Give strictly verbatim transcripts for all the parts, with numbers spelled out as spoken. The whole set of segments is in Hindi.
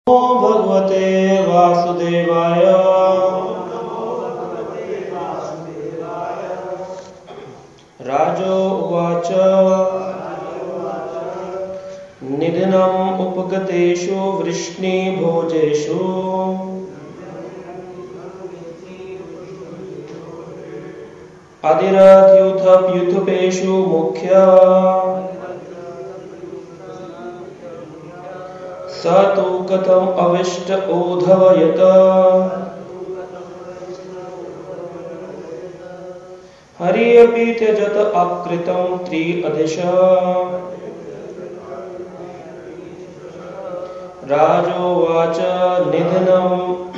भगवते वासुदेवाय। राजो उवाच निधनम् उपगतेषु वृष्णिभोजेषु अधिरथ्युथप्युथपेषु मुख्य स तु कथम् अविष्ट ओधवयत। हरि अपि त्यजत अकृतं त्रिअधिश। राजोवाच निधनम्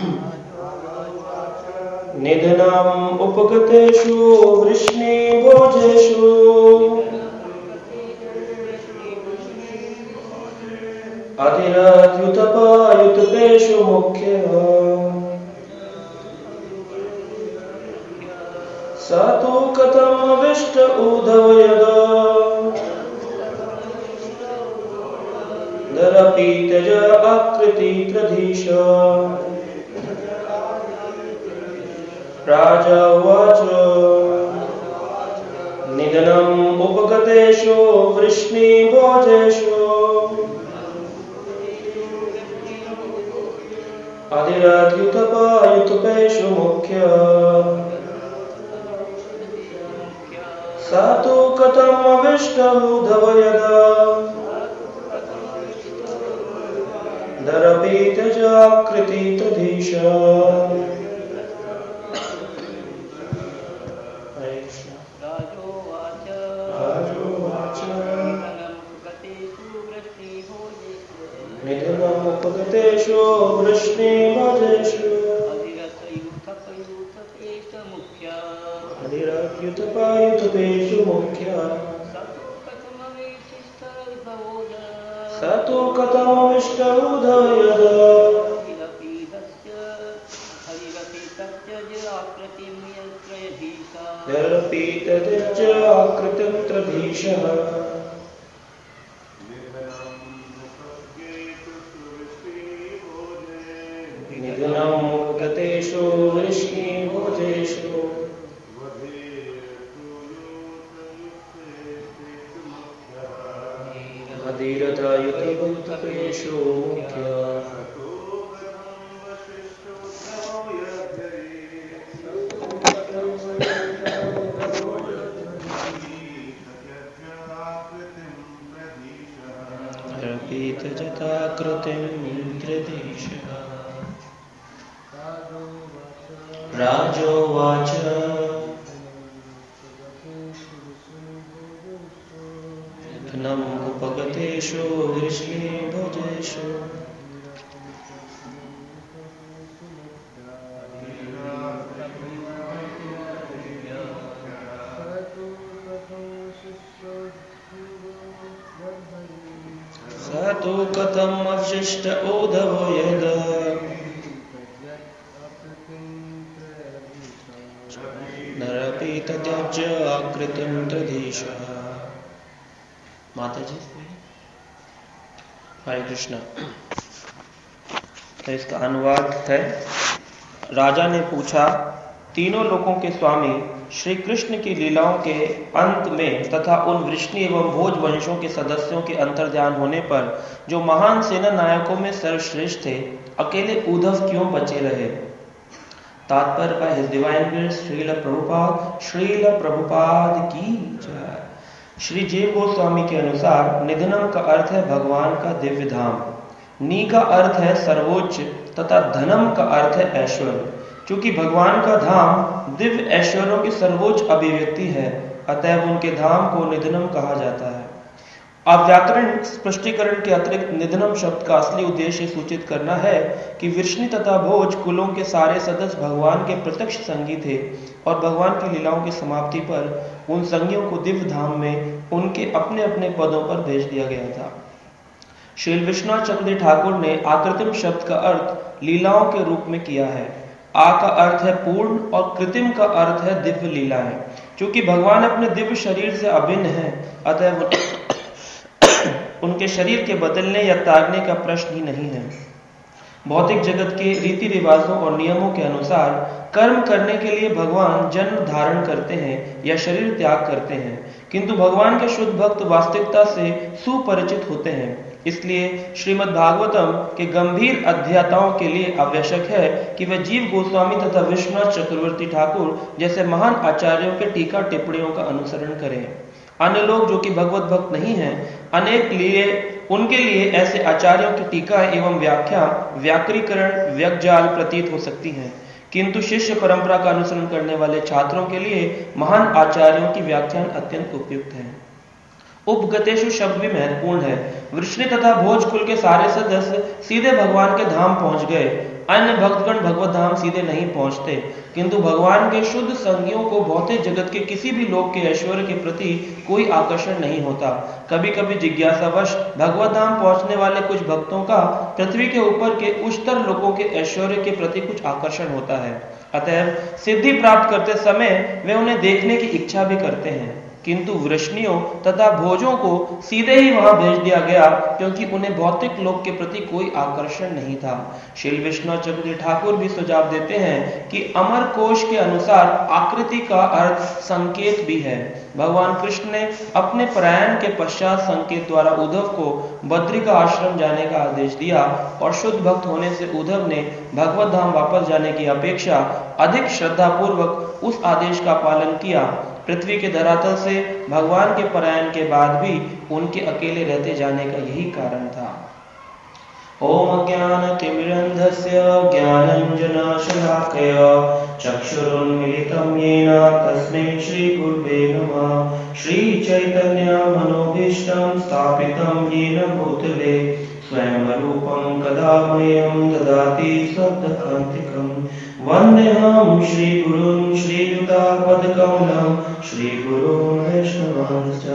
निधनम् उपगतेषु वृष्णिभोजेषु अधिरथ्युथपायुथपेषु मुख्यः स तु कथम् अविष्ट उधवयद। दरपि त्यज आकृति प्रधीश। राजा उवाच निधनम् उपगतेषु वृष्णिभोजेषु अधिरथ्युथपायुथपेषु मुख्यः स तु कथम् अविष्ट उधवयद। दरपि त्यज आकृति प्रधीश। निधनम् उपगतेषु वृष्णिभोजेषु अधिरथ्युथपायुथपेषु मुख्यः स तु कथम् अविष्ट उधवयद। दरपि त्यज आकृतिं प्रधीशः। निधनम् उपगतेषु वृष्णिभोजेषु अधिरथ्युथपेषु मुख्यः दरपि त्यजत आकृतिं प्रधीशः। राजोवाच निधनम् उपगतेषु वृष्णिभोजेषु स तु कथम् अविष्ट उधवयद। नरपि त्यज आकृतिं प्रधीशः। माता जी हरे कृष्णा। तो इसका अनुवाद है। राजा ने पूछा, तीनों लोकों के स्वामी श्री कृष्ण की लीलाओं के अंत में तथा उन वृष्णि एवं भोज वंशों के सदस्यों के अंतर्ध्यान होने पर जो महान सेना नायकों में सर्वश्रेष्ठ थे, अकेले उद्धव क्यों बचे रहे। तात्पर्य by his divine grace Srila Prabhupada Srila Prabhupada की जय। श्री जीव गोस्वामी के अनुसार निधनम का अर्थ है भगवान का दिव्य धाम, नी का अर्थ है सर्वोच्च तथा धनम का अर्थ है ऐश्वर्य। क्योंकि भगवान का धाम दिव्य ऐश्वर्यों की सर्वोच्च अभिव्यक्ति है, अतएव उनके धाम को निधनम कहा जाता है। अब व्याकरण स्पष्टीकरण के अतिरिक्त निधनम शब्द का असली उद्देश्य सूचित करना है कि वृष्णि तथा भोज कुलों के सारे सदस्य भगवान के प्रत्यक्ष संगी थे और भगवान की लीलाओं की समाप्ति पर उन संगियों को दिव्य धाम में उनके अपने अपने पदों पर भेज दिया गया था। श्री विश्वनाथ चक्रवर्ती ठाकुर ने आकृतिम शब्द का अर्थ लीलाओं के रूप में किया है। आ का अर्थ है पूर्ण और कृत्रिम का अर्थ है दिव्य लीलाएं। क्योंकि भगवान अपने दिव्य शरीर से अभिन्न है, अतः उनके शरीर के बदलने या त्यागने का प्रश्न ही नहीं है। भौतिक जगत के रीति रिवाजों और नियमों के अनुसार कर्म करने के लिए भगवान जन्म धारण करते हैं या शरीर त्याग करते हैं, किंतु भगवान के शुद्ध भक्त वास्तविकता से सुपरिचित होते हैं। इसलिए श्रीमद् भागवतम के गंभीर अध्येताओं के लिए आवश्यक है कि वे जीव गोस्वामी तथा विश्वनाथ चक्रवर्ती ठाकुर जैसे महान आचार्यों के टीका टिप्पणियों का अनुसरण करें। अन्य लोग जो कि भगवत भक्त नहीं हैं, अनेक लिए उनके लिए ऐसे आचार्यों की टीका एवं व्याख्या व्याकरीकरण व्यक्तजाल प्रतीत हो सकती हैं, किंतु शिष्य परंपरा का अनुसरण करने वाले छात्रों के लिए महान आचार्यों की व्याख्यान अत्यंत उपयुक्त है। उपगतेषु शब्द भी महत्वपूर्ण है। वृष्णि तथा भोज कुल के सारे सदस्य सीधे भगवान के धाम पहुंच गए। अन्य भक्तगण भगवत धाम सीधे नहीं पहुंचते, किंतु भगवान के शुद्ध संगियों को भौतिक जगत के किसी भी लोक के ऐश्वर्य के प्रति कोई आकर्षण नहीं होता। कभी कभी जिज्ञासावश भगवत धाम पहुंचने वाले कुछ भक्तों का पृथ्वी के ऊपर के उच्चतर लोकों के ऐश्वर्य के प्रति कुछ आकर्षण होता है। अतएव सिद्धि प्राप्त करते समय वे उन्हें देखने की इच्छा भी करते हैं, किंतु वृष्णियों तथा भोजों को सीधे ही वहां भेज दिया गया, क्योंकि उन्हें भौतिक लोक के प्रति कोई आकर्षण नहीं था। श्री विश्वनाथ चक्रवर्ती ठाकुर भी सुझाव देते हैं कि अमर कोश के अनुसार आकृति का अर्थ संकेत भी है। भगवान कृष्ण ने अपने प्रयाण के पश्चात संकेत द्वारा उद्धव को बद्री का आश्रम जाने का आदेश दिया, और शुद्ध भक्त होने से उद्धव ने भगवत धाम वापस जाने की अपेक्षा अधिक श्रद्धा पूर्वक उस आदेश का पालन किया। पृथ्वी के धरातल से भगवान के पलायन के बाद भी उनके अकेले रहते जाने का यही कारण था। ओम ज्ञानतिमिरन्धस्य ज्ञानाञ्जनशलाकया चक्षुरुन्मीलितं येन तस्मै श्रीगुरुवे नमः। श्रीचैतन्यमनोभीष्टं स्थापितं येन भूतले स्वयं रूपं कदा मह्यं ददाति स्वपदान्तिकम्। वन्देऽहं श्रीगुरुं श्रीयुतापदकमलं श्रीगुरुं वैष्णवांश्च।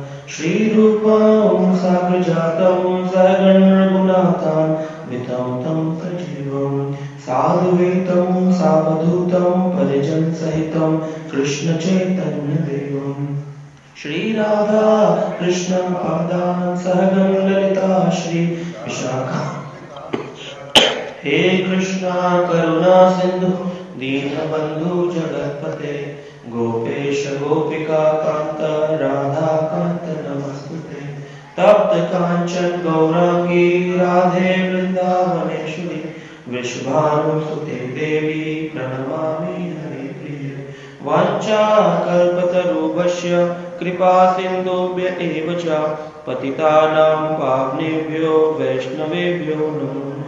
श्रीरूपं साग्रजातं सहगण रघुनाथान् वितं तं सजीवं साधुवेतं सावधूतं परिजन सहितं कृष्ण चैतन्य देवम्। श्री राधा कृष्ण पादान् सहगण ललिता श्री विशाखा। हे कृष्णा करुणा सिंधु दीनबंधु जगतपते गोपेश गोपिका कांत राधा कांत नमस्तुते। तप्त कांचन गौरांगी राधे वृंदावनेश्वरी वृषभानुसुते देवी प्रणमामि हरिप्रिये। वाञ्छाकल्पतरुभ्यश्च कृपा सिन्धुभ्य एव च पतितानां पावनेभ्यो वैष्णवेभ्यो नमो नमः।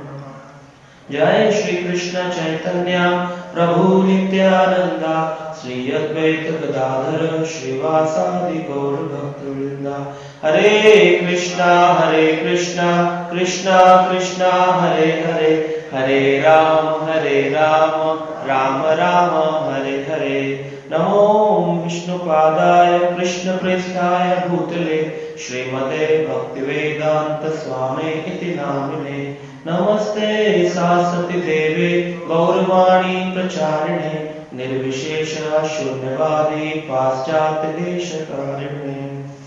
जय श्री कृष्ण चैतन्य प्रभु नित्यानंद श्री अद्वैत गदाधर श्रीवासादि गौर भक्तवृंदा। हरे कृष्णा हरे कृष्णा कृष्णा कृष्णा हरे हरे हरे राम हरे राम राम राम हरे हरे। नमो विष्णुपादाय कृष्ण पृष्ठाय भूतले श्रीमते भक्तिवेदांत स्वामी इति नामिने। नमस्ते सरस्वती देवे गौरवाणी प्रचारिणे निर्विशेष शून्यवादी पाश्चात्य देशकारिणे।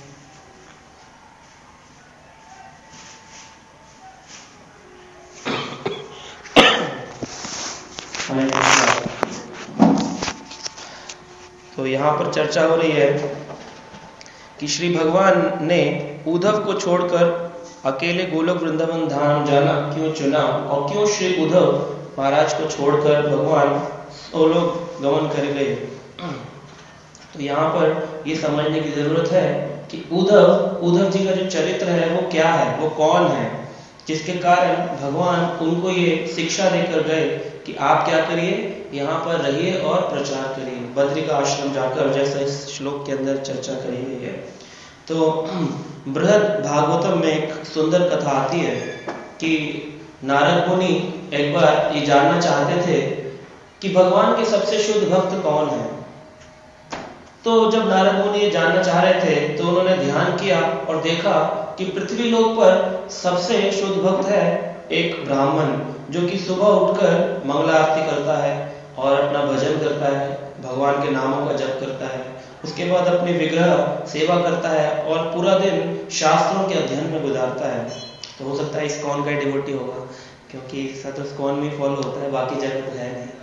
तो यहाँ पर चर्चा हो रही है कि श्री भगवान ने उद्धव को छोड़कर अकेले गोलोक वृंदावन धाम जाना क्यों चुना, और क्यों श्री उद्धव महाराज को छोड़कर भगवान सोलो गमन कर गए। तो यहाँ पर ये समझने की जरूरत है कि उद्धव उद्धव जी का जो चरित्र है वो क्या है, वो कौन है, जिसके कारण भगवान उनको ये शिक्षा देकर गए कि आप क्या करिए, यहाँ पर रहिए और प्रचार करिए, बद्री का आश्रम जाकर, जैसा इस श्लोक के अंदर चर्चा करी गई है। तो बृहद भागवतम में एक सुंदर कथा आती है कि नारद मुनि एक बार ये जानना चाहते थे कि भगवान के सबसे शुद्ध भक्त कौन है। तो जब नारद मुनि ये जानना चाह रहे थे तो उन्होंने ध्यान किया और देखा कि पृथ्वी लोक पर सबसे शुद्ध भक्त है एक ब्राह्मण, जो कि सुबह उठकर मंगला आरती करता है और अपना भजन करता है, भगवान के नामों का जप करता है, उसके बाद अपनी विग्रह सेवा करता है और पूरा दिन शास्त्रों के अध्ययन में गुजारता है। तो हो सकता है इस्कॉन का डिवोटी होगा। क्योंकि सब इस्कॉन में फॉलो होता है, बाकी जगह तो है नहीं,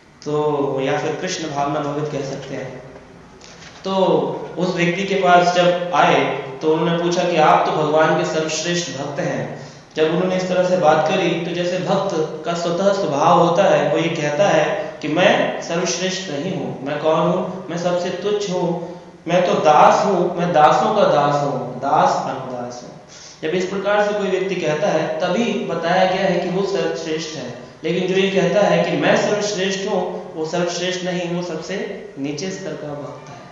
तो या फिर कृष्ण भावना भवित कह सकते हैं। तो उस व्यक्ति के पास जब आए तो उन्होंने पूछा कि आप तो भगवान के सर्वश्रेष्ठ भक्त हैं। जब उन्होंने इस तरह से बात करी तो जैसे भक्त का स्वतः स्वभाव होता है, वो ये कहता है कि मैं सर्वश्रेष्ठ नहीं हूँ, मैं कौन हूँ, मैं सबसे तुच्छ हूँ, मैं तो दास हूँ, मैं दासों का दास हूँ, दास अनुदास हूँ। जब इस प्रकार से कोई व्यक्ति कहता है तभी बताया गया है कि वो सर्वश्रेष्ठ है। लेकिन जो ये कहता है कि मैं सर्वश्रेष्ठ हूँ, वो सर्वश्रेष्ठ नहीं, वो सबसे नीचे स्तर का भक्त है।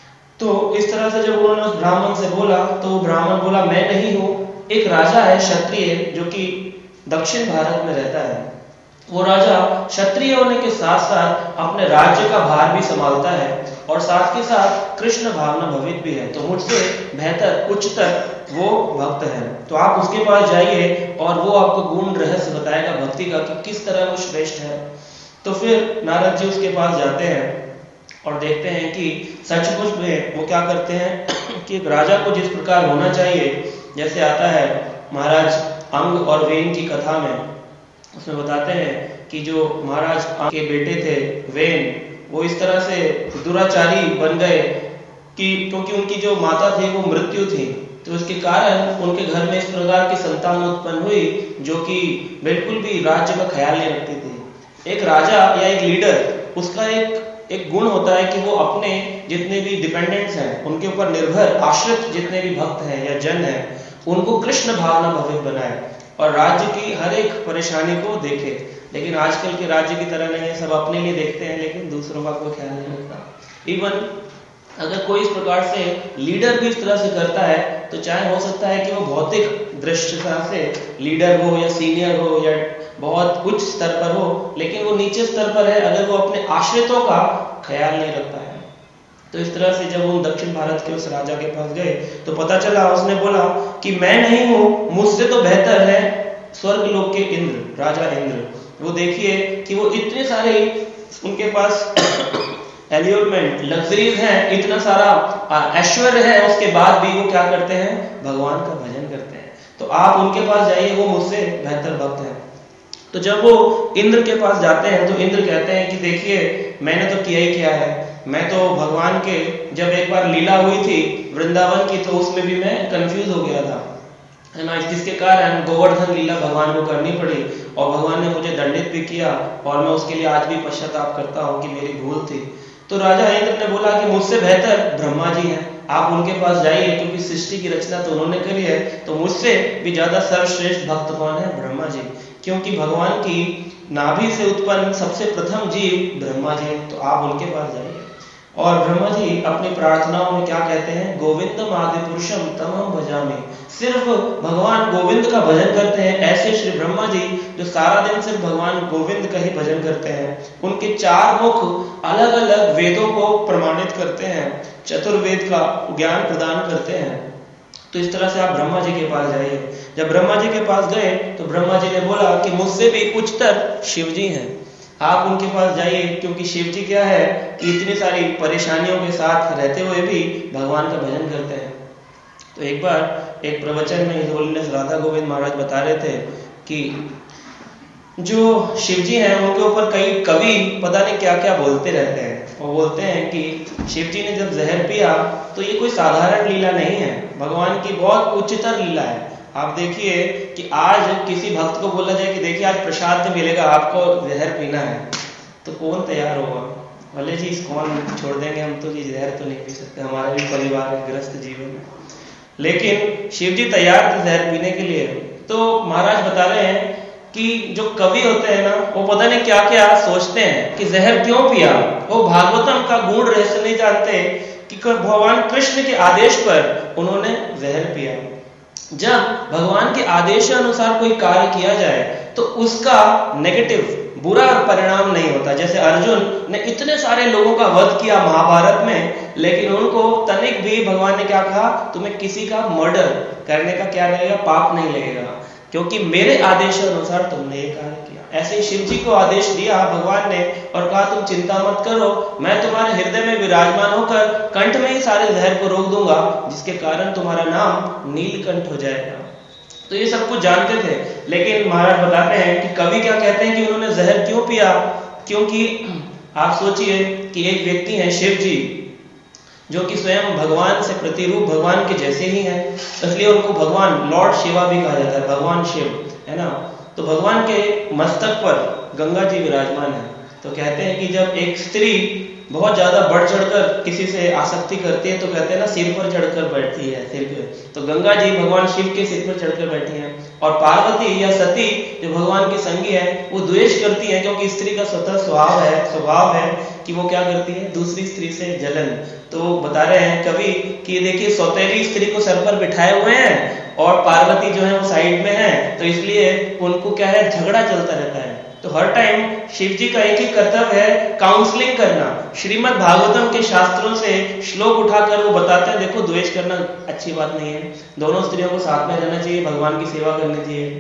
तो इस तरह से जब उन्होंने उस ब्राह्मण से बोला तो वो ब्राह्मण बोला मैं नहीं हूँ। एक राजा है क्षत्रिय जो कि दक्षिण भारत में रहता है। वो राजा क्षत्रिय होने के साथ साथ अपने राज्य का भार भी संभालता है और साथ के साथ कृष्ण भावना भवित भी है। तो मुझसे बेहतर उच्चतर वो भक्त है। तो आप उसके पास जाइए और वो आपको गुण रहस्य बताएगा भक्ति का कि किस तरह वो श्रेष्ठ है। तो फिर नारद जी उसके पास जाते हैं और देखते हैं कि सचमुच में वो क्या करते हैं कि एक राजा को जिस प्रकार होना चाहिए, जैसे आता है महाराज अंग और वेन की कथा में, उसमें बताते हैं कि जो महाराज अंग के बेटे थे वेन, वो इस तरह से दुराचारी बन गए कि क्योंकि उनकी जो माता थी वो मृत्यु थी, तो उसके कारण उनके घर में इस प्रकार की संतान उत्पन्न हुई जो कि बिल्कुल भी राज्य का ख्याल नहीं रखती थी। एक राजा या एक लीडर, उसका एक एक गुण होता है कि वो अपने जितने भी डिपेंडेंट्स हैं, उनके ऊपर निर्भर आश्रित जितने भी भक्त हैं या जन हैं, उनको कृष्ण भावना भवित बनाए और राज्य की हर एक परेशानी को देखे। लेकिन आजकल के राज्य की तरह नहीं है, सब अपने लिए देखते हैं लेकिन दूसरों का कोई ख्याल नहीं रखता। इवन अगर कोई इस प्रकार से लीडर भी इस तरह से करता है तो चाहे हो सकता है कि वो भौतिक दृष्टता से लीडर हो या सीनियर हो या बहुत उच्च स्तर पर हो, लेकिन वो नीचे स्तर पर है अगर वो अपने आश्रितों का ख्याल नहीं रखता है। तो इस तरह से जब वो दक्षिण भारत के उस राजा के पास गए तो पता चला, उसने बोला कि मैं नहीं हूँ, मुझसे तो बेहतर है स्वर्ग लोक के इंद्र, राजा इंद्र। वो देखिए कि वो इतने सारे उनके पास एलियोमेंट लग्जरीज हैं, इतना सारा ऐश्वर्य है, उसके बाद भी वो क्या करते हैं, भगवान का भजन करते हैं। तो आप उनके पास जाइए, वो मुझसे बेहतर भक्त हैं। तो जब वो इंद्र के पास जाते हैं तो इंद्र कहते हैं कि देखिए मैंने तो किया ही क्या है, मैं तो भगवान के जब एक बार लीला हुई थी वृंदावन की तो उसमें भी मैं कंफ्यूज हो गया था, है ना, जिसके कारण गोवर्धन लीला भगवान को करनी पड़ी और भगवान ने मुझे दंडित भी किया और मैं उसके लिए आज भी पश्चाताप करता हूँ कि मेरी भूल थी। तो राजा इंद्र ने बोला कि मुझसे बेहतर ब्रह्मा जी हैं, आप उनके पास जाइए क्योंकि सृष्टि की रचना तो उन्होंने करी है, तो मुझसे भी ज्यादा सर्वश्रेष्ठ भक्त कौन है, ब्रह्मा जी, क्योंकि भगवान की नाभि से उत्पन्न सबसे प्रथम जीव ब्रह्मा जी, तो आप उनके पास जाइए। और ब्रह्मा जी अपनी प्रार्थनाओं में क्या कहते हैं, गोविंदम आदि पुरुषम तमहम भजामि, सिर्फ भगवान गोविंद का भजन करते हैं। ऐसे श्री ब्रह्मा जी जो सारा दिन सिर्फ भगवान गोविंद का ही भजन करते हैं, उनके चार मुख अलग अलग वेदों को प्रमाणित करते हैं, चतुर्वेद का ज्ञान प्रदान करते हैं। तो इस तरह से आप ब्रह्मा जी के पास जाइए। जब ब्रह्मा जी के पास गए तो ब्रह्मा जी ने बोला कि मुझसे भी उच्चतर शिव जी हैं, आप उनके पास जाइए क्योंकि शिव जी क्या है कि इतनी सारी परेशानियों के साथ रहते हुए भी भगवान का भजन करते हैं। तो एक बार एक प्रवचन में हिज होलीनेस राधा गोविंद महाराज बता रहे थे कि जो शिव जी हैं उनके ऊपर कई कवि पता नहीं क्या क्या बोलते रहते हैं। वो बोलते हैं कि शिव जी ने जब जहर पिया तो ये कोई साधारण लीला नहीं है, भगवान की बहुत उच्चतर लीला है। आप देखिए कि आज किसी भक्त को बोला जाए कि देखिए आज प्रसाद में मिलेगा आपको जहर पीना है, तो कौन तैयार होगा, भले जी कौन छोड़ देंगे हम तो, जी जहर तो नहीं पी सकते, हमारा भी परिवार है, ग्रस्त जीवन है, लेकिन शिव जी तैयार थे जहर पीने के लिए। तो महाराज बता रहे हैं कि जो कवि होते हैं ना वो पता नहीं क्या क्या सोचते हैं कि जहर क्यों पिया, वो भागवतम का गूढ़ रहस्य नहीं जानते कि भगवान कृष्ण के आदेश पर उन्होंने जहर पिया। जब भगवान के आदेश अनुसार कोई कार्य किया जाए तो उसका नेगेटिव बुरा परिणाम नहीं होता। जैसे अर्जुन ने इतने सारे लोगों का वध किया महाभारत में, लेकिन उनको तनिक भी भगवान ने क्या कहा, तुम्हें किसी का मर्डर करने का क्या लगेगा, पाप नहीं लगेगा, क्योंकि मेरे आदेश अनुसार तुमने ये कार्य किया। ऐसे ही शिव जी को आदेश दिया भगवान ने और कहा तुम चिंता मत करो, मैं तुम्हारे हृदय में विराजमान होकर कंठ में ही सारे जहर को रोक दूंगा, जिसके कारण तुम्हारा नाम नीलकंठ हो जाएगा। तो ये सब कुछ जानते थे, लेकिन महाराज बताते हैं कि कवि क्या कहते हैं कि उन्होंने जहर क्यों पिया, क्योंकि आप सोचिए कि एक व्यक्ति है शिव जी, जो कि स्वयं भगवान से प्रतिरूप भगवान के जैसे ही हैं, इसलिए उनको भगवान लॉर्ड शिवा भी कहा जाता है, भगवान शिव, है ना। तो भगवान के मस्तक पर गंगा जी विराजमान है। तो कहते हैं कि जब एक स्त्री बहुत ज्यादा बढ़ चढ़कर किसी से आसक्ति करती है तो कहते हैं ना सिर पर चढ़कर बैठती है, सिर पे। तो गंगा जी भगवान शिव के सिर पर चढ़कर बैठी हैं, और पार्वती या सती जो भगवान की संगी है वो द्वेष करती है, क्योंकि स्त्री का स्वतः स्वभाव है स्वभाव है कि वो क्या करती है, दूसरी स्त्री से जलन। तो बता रहे हैं कवि कि देखिए सौतेली स्त्री को सर पर बिठाए हुए हैं और पार्वती जो है वो साइड में है, तो इसलिए उनको क्या है, झगड़ा चलता रहता है। तो हर टाइम शिव जी का एक ही कर्तव्य है, काउंसलिंग करना। श्रीमद् भागवतम के शास्त्रों से श्लोक उठाकर वो बताते हैं देखो द्वेष करना अच्छी बात नहीं है, दोनों स्त्रियों को साथ में रहना चाहिए, भगवान की सेवा करनी चाहिए।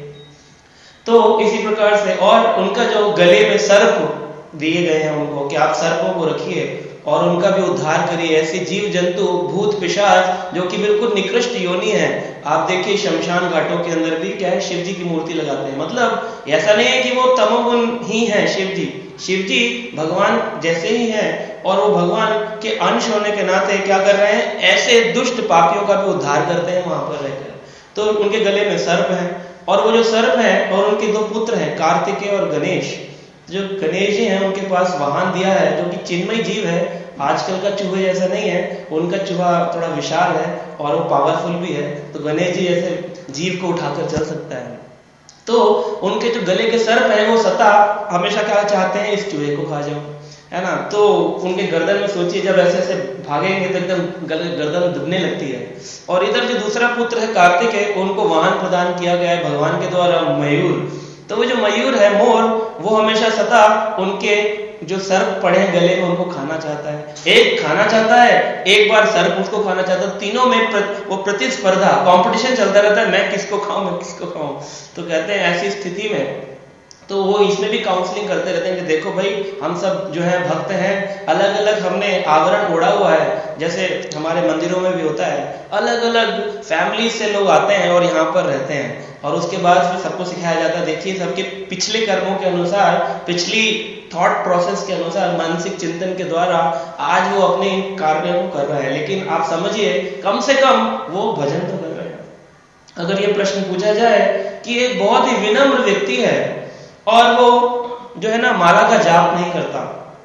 तो इसी प्रकार से, और उनका जो गले में सर्प दिए गए हैं उनको कि आप सर्पों को रखिए और उनका भी उद्धार करिए। ऐसे जीव जंतु भूत पिशाच जो कि बिल्कुल निकृष्ट योनि है, आप देखिए शमशान घाटों के अंदर भी क्या है, शिव जी की मूर्ति लगाते हैं। मतलब ऐसा नहीं है कि वो तमोगुण ही है शिव जी, शिव जी भगवान जैसे ही हैं, और वो भगवान के अंश होने के नाते क्या कर रहे हैं, ऐसे दुष्ट पापियों का भी उद्धार करते हैं वहां पर रहकर। तो उनके गले में सर्प है, और वो जो सर्प है और उनके दो पुत्र हैं कार्तिकेय और गणेश। जो गणेश जी हैं उनके पास वाहन दिया है जो कि चिन्मय जीव है, आजकल का चूहे जैसा नहीं है, उनका चूहा थोड़ा विशाल है और वो पावरफुल भी है। तो गणेश जी जैसे जीव को उठाकर चल सकता है। तो उनके जो गले के सर्प है वो सता हमेशा क्या चाहते हैं, इस चूहे को खा जाओ, है ना। तो उनके गर्दन में सोचिए जब ऐसे ऐसे भागेंगे तो एकदम गर्दन दुबने लगती है। और इधर जो दूसरा पुत्र है कार्तिक है, उनको वाहन प्रदान किया गया है भगवान के द्वारा, मयूर। तो वो जो मयूर है मोर, वो हमेशा सता उनके जो सर्प पड़े हैं गले में उनको खाना चाहता है। एक खाना चाहता है, एक बार सर्प उसको खाना चाहता है। तीनों में प्र, वो प्रतिस्पर्धा कंपटीशन चलता रहता है, मैं किसको खाऊं मैं किसको खाऊं। तो कहते हैं ऐसी स्थिति में तो वो इसमें भी काउंसलिंग करते रहते हैं कि देखो भाई हम सब जो है भक्त हैं, अलग अलग हमने आवरण ओढ़ा हुआ है, जैसे हमारे मंदिरों में भी होता है, अलग अलग फैमिली से लोग आते हैं और यहाँ पर रहते हैं। और उसके बाद फिर सबको सिखाया जाता है देखिए सबके पिछले कर्मों के अनुसार, पिछली थॉट प्रोसेस के अनुसार, मानसिक चिंतन के द्वारा आज वो अपने कार्यों को कर रहा है, लेकिन आप समझिए कम से कम वो भजन तो कर रहे हैं। अगर ये प्रश्न पूछा जाए कि एक बहुत ही विनम्र व्यक्ति है और वो जो है ना माला का जाप नहीं करता,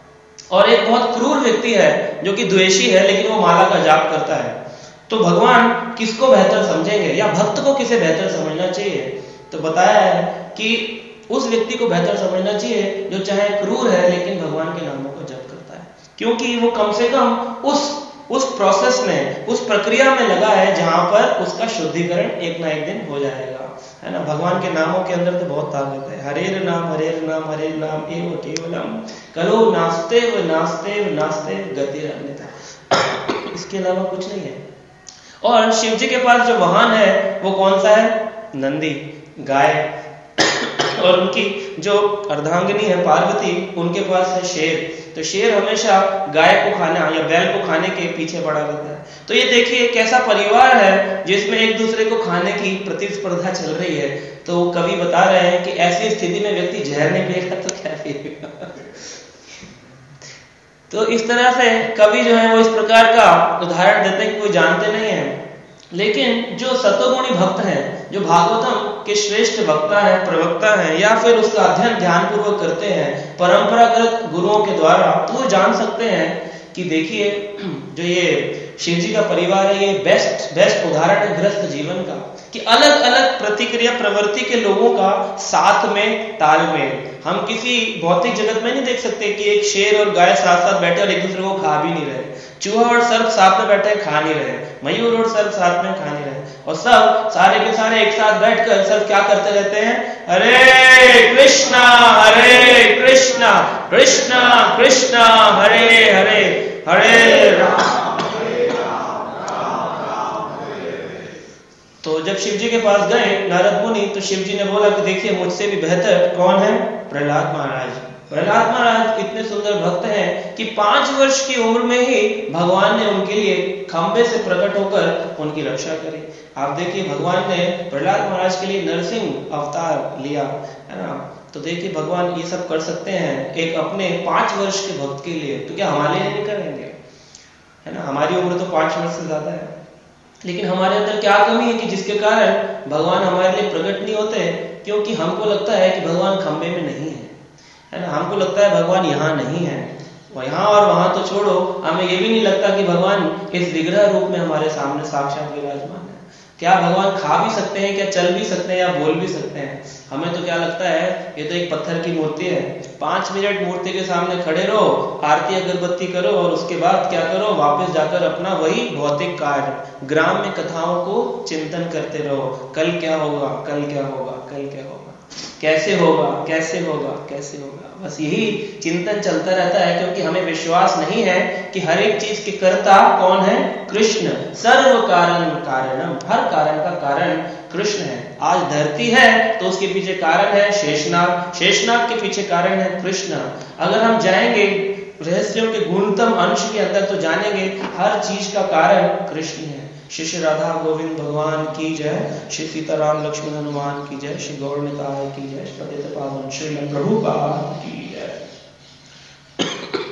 और एक बहुत क्रूर व्यक्ति है जो कि द्वेषी है लेकिन वो माला का जाप करता है, तो भगवान किसको बेहतर समझेंगे या भक्त को किसे बेहतर समझना चाहिए? तो बताया है कि उस व्यक्ति को बेहतर समझना चाहिए जो चाहे क्रूर है लेकिन भगवान के नामों को जप करता है, क्योंकि वो कम से कम उस उस प्रोसेस में, उस प्रक्रिया में लगा है जहां पर उसका शुद्धिकरण एक ना एक दिन हो जाएगा, है ना। भगवान के नामों के अंदर तो बहुत ताकत है। हरेर नाम हरेर नाम हरेर नाम एव केवलम कलो नास्ते व नास्ते व नास्ते गति अन्यथा, इसके अलावा कुछ नहीं है। और शिव जी के पास जो वाहन है वो कौन सा है? नंदी, गाय। और उनकी जो अर्धांगिनी है पार्वती, उनके पास है शेर। तो शेर हमेशा गाय को खाना या बैल को खाने के पीछे पड़ा रहता है। तो ये देखिए कैसा परिवार है जिसमें एक दूसरे को खाने की प्रतिस्पर्धा चल रही है। तो कवि बता रहे हैं कि ऐसी स्थिति में व्यक्ति जहर नहीं पिएगा तो क्या पिएगा। तो इस तरह से कवि जो है वो इस प्रकार का उदाहरण देते हैं कि कोई जानते नहीं है, लेकिन जो सतोगुणी भक्त हैं, जो भागवतम के श्रेष्ठ वक्ता है, प्रवक्ता है, या फिर उसका अध्ययन ध्यान पूर्वक करते हैं परंपरागत गुरुओं के द्वारा, तो वो जान सकते हैं कि देखिए जो ये शिव जी का परिवार है ये बेस्ट बेस्ट उदाहरण है गृहस्थ जीवन का, कि अलग अलग प्रतिक्रिया प्रवृत्ति के लोगों का साथ में तालमेल। हम किसी भौतिक जगत में नहीं देख सकते कि एक शेर और गाय साथ साथ बैठे और एक दूसरे को खा भी नहीं रहे, चूहा और सर्प साथ में बैठे खा नहीं रहे, मयूर और सर्प साथ में खा नहीं रहे, और सब सारे के सारे एक साथ बैठकर सब क्या करते रहते हैं? हरे कृष्णा हरे कृष्णा कृष्णा कृष्णा हरे हरे हरे राम। तो जब शिव जी के पास गए नारद मुनि, तो शिव जी ने बोला कि देखिए मुझसे भी बेहतर कौन है? प्रहलाद महाराज। प्रहलाद महाराज इतने सुंदर भक्त हैं कि पांच वर्ष की उम्र में ही भगवान ने उनके लिए खंबे से प्रकट होकर उनकी रक्षा करी। आप देखिए भगवान ने प्रहलाद महाराज के लिए नरसिंह अवतार लिया, है ना। तो देखिए भगवान ये सब कर सकते हैं एक अपने पांच वर्ष के भक्त के लिए, तो क्या हमारे लिए नहीं करेंगे, है ना। हमारी उम्र तो पांच वर्ष से ज्यादा है, लेकिन हमारे अंदर क्या कमी है कि जिसके कारण भगवान हमारे लिए प्रकट नहीं होते, क्योंकि हमको लगता है कि भगवान खंबे में नहीं है, है ना। हमको लगता है भगवान यहाँ नहीं है, यहाँ और वहां तो छोड़ो, हमें ये भी नहीं लगता कि भगवान इस विग्रह रूप में हमारे सामने साक्षात विराजमान है। क्या भगवान खा भी सकते हैं, क्या चल भी सकते हैं, या बोल भी सकते हैं? हमें तो क्या लगता है ये तो एक पत्थर की मूर्ति है, पांच मिनट मूर्ति के सामने खड़े रहो, आरती अगरबत्ती करो और उसके बाद क्या करो, वापस जाकर अपना वही भौतिक कार्य ग्राम में कथाओं को चिंतन करते रहो। कल क्या होगा, कल क्या होगा, कल क्या होगा, कैसे होगा, कैसे होगा, कैसे होगा, बस यही चिंतन चलता रहता है, क्योंकि हमें विश्वास नहीं है कि हर एक चीज के कर्ता कौन है, कृष्ण। सर्व कारण कारणम, हर कारण का कारण कृष्ण है। आज धरती है तो उसके पीछे कारण है शेषनाग, शेषनाग के पीछे कारण है कृष्ण। अगर हम जाएंगे रहस्यों के गुणतम अंश के अंदर तो जानेंगे हर चीज का कारण कृष्ण है। श्री श्री राधा गोविंद भगवान की जय, श्री सीताराम लक्ष्मण हनुमान की जय, श्री गौर निताय की जय, पतित पावन श्रीमद् प्रभुपाद की जय।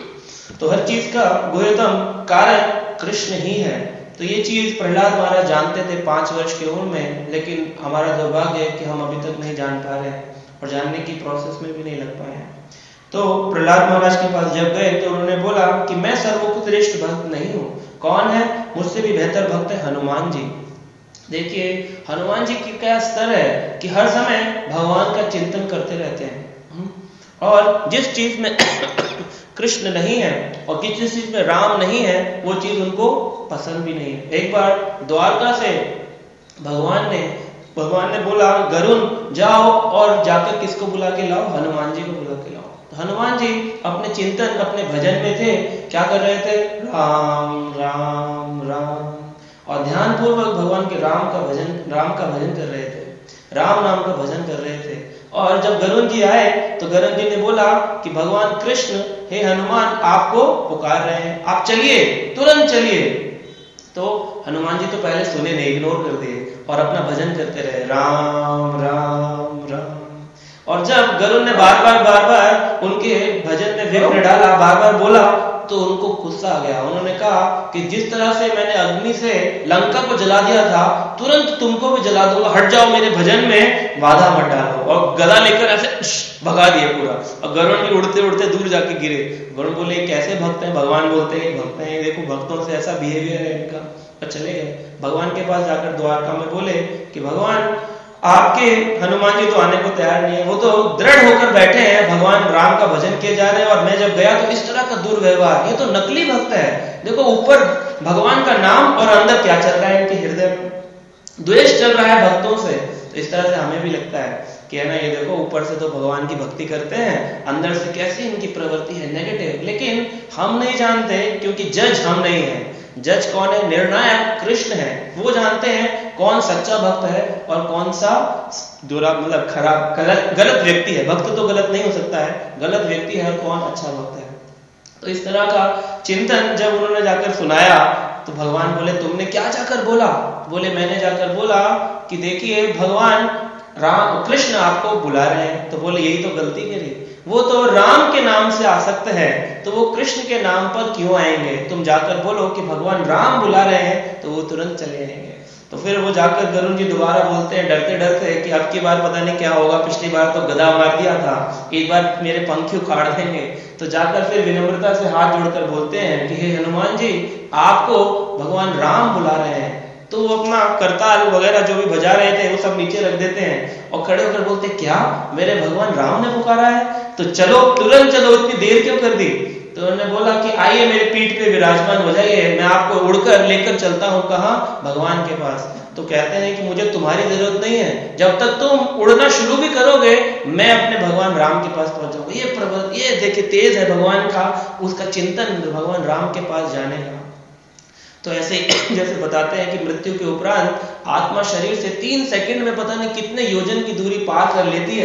तो हर चीज का गुह्यतम कारण कृष्ण ही है। तो ये चीज प्रहलाद महाराज जानते थे पांच वर्ष की उम्र में, लेकिन हमारा दुर्भाग्य है कि हम अभी तक नहीं जान पा रहे हैं और जानने की प्रोसेस में भी नहीं लग पाए हैं। तो प्रहलाद महाराज के पास जब गए तो उन्होंने बोला कि मैं सर्वोत्कृष्ट भक्त नहीं हूं। कौन है? मुझसे भी बेहतर भक्त है हनुमान जी। देखिए हनुमान जी की क्या स्तर है कि हर समय भगवान का चिंतन करते रहते हैं, और जिस चीज में कृष्ण नहीं है और जिस चीज में राम नहीं है वो चीज उनको पसंद भी नहीं है। एक बार द्वारका से भगवान ने भगवान ने बोला गरुण जाओ और जाकर किसको बुला के लाओ, हनुमान जी को बुला के लाओ। तो हनुमान जी अपने चिंतन अपने भजन में थे, क्या कर रहे थे, राम राम राम, और ध्यान पूर्वक भगवान के राम का भजन राम का भजन कर रहे थे, राम नाम का भजन कर रहे थे। और जब गरुण जी आए तो गरुण जी ने बोला कि भगवान कृष्ण हे हनुमान आपको पुकार रहे हैं, आप चलिए, तुरंत चलिए। तो हनुमान जी तो पहले सुने नहीं, इग्नोर कर दिए और अपना भजन करते रहे, राम राम राम। और जब गरुड़ ने बार बार बार बार उनके भजन में विघ्न डाला, बार बार बोला, तो उनको गुस्सा आ गया। उन्होंने कहा कि जिस तरह से मैंने अग्नि से लंका को जला दिया था, तुरंत तुमको भी जला दूंगा, हट जाओ, मेरे भजन में बाधा मत डालो। और गदा लेकर ऐसे भगा दिए पूरा, और गरुड़ भी उड़ते उड़ते दूर जाके गिरे। गरुड़ बोले कैसे भक्त हैं? भगवान बोलते हैं भक्त हैं, देखो भक्तों से ऐसा बिहेवियर है इनका। और चले गए भगवान के पास जाकर द्वारका में बोले कि भगवान आपके हनुमान जी तो आने को तैयार नहीं है, वो तो दृढ़ होकर बैठे हैं, भगवान राम का भजन किए जा रहे हैं, और मैं जब गया तो इस तरह का दुर्व्यवहार, ये तो नकली भक्त है। देखो ऊपर भगवान का नाम और अंदर क्या चल रहा है, इनके हृदय में द्वेष चल रहा है भक्तों से। तो इस तरह से हमें भी लगता है कि है ना, ये देखो ऊपर से तो भगवान की भक्ति करते हैं, अंदर से कैसी इनकी प्रवृत्ति है नेगेटिव। लेकिन हम नहीं जानते, क्योंकि जज हम नहीं है। जज कौन है? निर्णायक कृष्ण है। वो जानते हैं कौन सच्चा भक्त है और कौन सा दुरा मतलब खराब गलत गलत व्यक्ति है। भक्त तो गलत नहीं हो सकता है, गलत व्यक्ति है और कौन अच्छा भक्त है। तो इस तरह का चिंतन जब उन्होंने जाकर सुनाया तो भगवान बोले तुमने क्या जाकर बोला? बोले मैंने जाकर बोला कि देखिए भगवान राम कृष्ण आपको बुला रहे हैं। तो बोले यही तो गलती करी, वो तो राम के नाम से आसक्त है, तो वो कृष्ण के नाम पर क्यों आएंगे? तुम जाकर बोलो कि भगवान राम बुला रहे हैं, तो वो तुरंत चले आएंगे। तो फिर वो जाकर गरुड़ जी दोबारा बोलते हैं डरते डरते कि अब की बार पता नहीं क्या होगा, पिछली बार तो गदा मार दिया था, एक बार मेरे पंख उखाड़ देंगे। तो जाकर फिर विनम्रता से हाथ जोड़कर बोलते हैं कि हे हनुमान जी आपको भगवान राम बुला रहे हैं। तो वो अपना करताल वगैरह जो भी बजा रहे थे वो सब नीचे रख देते हैं और खड़े होकर बोलते क्या मेरे भगवान राम ने पुकारा है? तो चलो तुरंत चलो, इतनी देर क्यों कर दी? तो उन्होंने बोला कि आइए मेरे पीठ पे विराजमान हो जाइए, मैं आपको उड़कर लेकर चलता हूँ कहाँ? भगवान के पास। तो कहते हैं कि मुझे तुम्हारी जरूरत नहीं है, जब तक तुम उड़ना शुरू भी करोगे मैं अपने भगवान राम के पास पहुंच जाऊंगा। ये प्रबल ये देखिए तेज है भगवान का, उसका चिंतन भगवान राम के पास जाने का। तो ऐसे जैसे बताते हैं कि मृत्यु के उपरांत आत्मा शरीर से तीन सेकंड में पता नहीं कितने योजन की दूरी पार कर लेती है,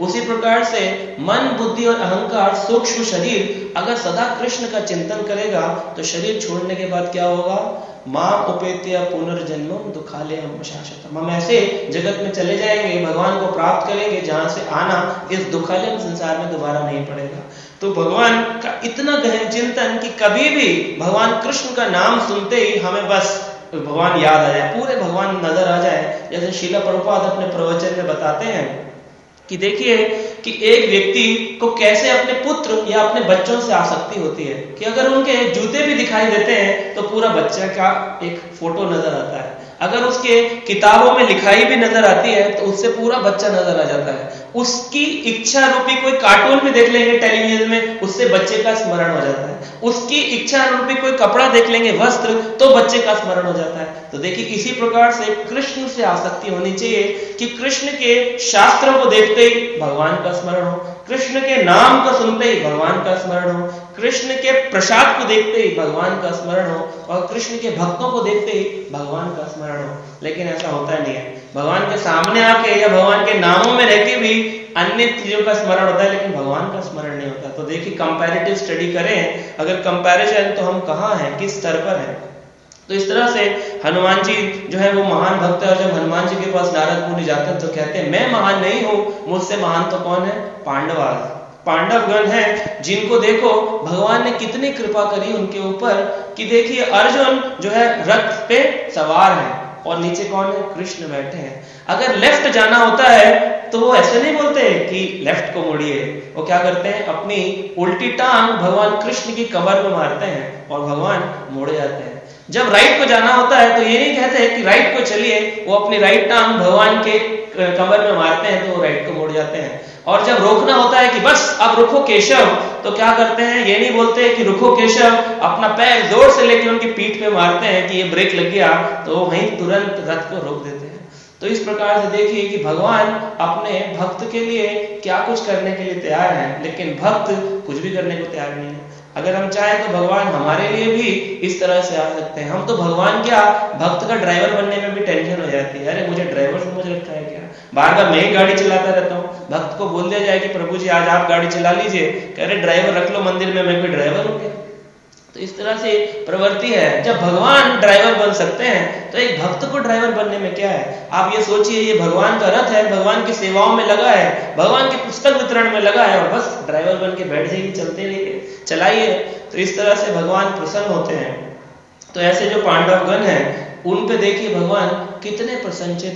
उसी प्रकार से मन, बुद्धि और अहंकार, सूक्ष्म शरीर अगर सदा कृष्ण का चिंतन करेगा तो शरीर छोड़ने के बाद क्या होगा? माम उपेत्य पुनर्जन्मम दुखालयम शाश्वतम, हम ऐसे जगत में चले जाएंगे, भगवान को प्राप्त करेंगे जहां से आना इस दुखालयम संसार में दोबारा नहीं पड़ेगा। तो भगवान का इतना गहन चिंतन कि कभी भी भगवान कृष्ण का नाम सुनते ही हमें बस भगवान याद आ जाए, पूरे भगवान नजर आ जाए। जैसे श्रील प्रभुपाद अपने प्रवचन में बताते हैं कि देखिए कि एक व्यक्ति को कैसे अपने पुत्र या अपने बच्चों से आसक्ति होती है कि अगर उनके जूते भी दिखाई देते हैं तो पूरा बच्चा का एक फोटो नजर आता है, अगर उसके किताबों में लिखाई भी नजर आती है तो उससे पूरा बच्चा नजर आ जाता है, उसकी इच्छा रूपी कोई कार्टून भी देख लेंगे टेलीविजन में, उससे बच्चे का स्मरण हो जाता है, उसकी इच्छा रूपी कोई कपड़ा देख लेंगे, वस्त्र, तो बच्चे का स्मरण हो जाता है। तो देखिए इसी प्रकार से कृष्ण से आसक्ति होनी चाहिए कि कृष्ण के शास्त्रों को देखते ही भगवान का स्मरण हो, कृष्ण के नाम को सुनते ही भगवान का स्मरण हो, कृष्ण के प्रसाद को देखते ही भगवान का स्मरण हो, और कृष्ण के भक्तों को देखते ही भगवान का स्मरण हो। लेकिन ऐसा होता नहीं है, भगवान के सामने आके या भगवान के नामों में रहकर भी अन्य चीजों का स्मरण होता है, लेकिन भगवान का स्मरण नहीं होता। तो देखिए कंपैरेटिव स्टडी करें, अगर कंपैरिजन, तो हम कहाँ हैं, किस स्तर पर हैं। तो इस तरह से हनुमान जी जो है वो महान भक्त है, और जब हनुमान जी के पास नारद मुनि जाते हैं तो कहते हैं मैं महान नहीं हूं, मुझसे महान तो कौन है? पांडवास, पांडवगण हैं, जिनको देखो भगवान ने कितनी कृपा करी उनके ऊपर कि देखिए अर्जुन जो है रथ पे सवार है और नीचे कौन है? कृष्ण बैठे हैं। अगर लेफ्ट जाना होता है तो वो ऐसे नहीं बोलते कि लेफ्ट को मुड़िए, वो क्या करते हैं? अपनी उल्टी टांग भगवान कृष्ण की कमर में मारते हैं और भगवान मुड़ जाते हैं। जब राइट को जाना होता है तो ये नहीं कहते कि राइट को चलिए, वो अपनी राइट टांग भगवान के कमर में मारते हैं तो वो राइट को मुड़ जाते हैं। और जब रोकना होता है कि बस अब रुको केशव, तो क्या करते हैं? ये नहीं बोलते कि रुको केशव, अपना पैर जोर से लेकर उनकी पीठ पे मारते हैं कि ये ब्रेक लग गया, तो वहीं तुरंत रथ को रोक देते हैं। तो इस प्रकार से देखिए कि भगवान अपने भक्त के लिए क्या कुछ करने के लिए तैयार है, लेकिन भक्त कुछ भी करने को तैयार नहीं है। अगर हम चाहें तो भगवान हमारे लिए भी इस तरह से आ सकते हैं। हम तो भगवान क्या, भक्त का ड्राइवर बनने में भी टेंशन हो जाती है, अरे मुझे ड्राइवर समझ रखा है क्या, बार बार मैं ही गाड़ी चलाता रहता हूँ। भक्त को बोल दिया जाए कि प्रभु जी आज आप गाड़ी चला लीजिए, कह रहे ड्राइवर रख लो मंदिर में, मैं भी ड्राइवर हूँ क्या। तो इस तरह से प्रवृत्ति है। जब भगवान ड्राइवर बन सकते हैं तो एक भक्त को ड्राइवर बनने में क्या है। आप ये सोचिए, ये भगवान का रथ है, भगवान की सेवाओं में लगा है, भगवान के पुस्तक वितरण में लगा है, और बस ड्राइवर बन के बैठ जाइए, चलते रहिए, चलाइए। तो इस तरह से भगवान प्रसन्न होते हैं। तो ऐसे जो पांडवगण हैं उन पे देखिए भगवान कितने प्रसन्नचित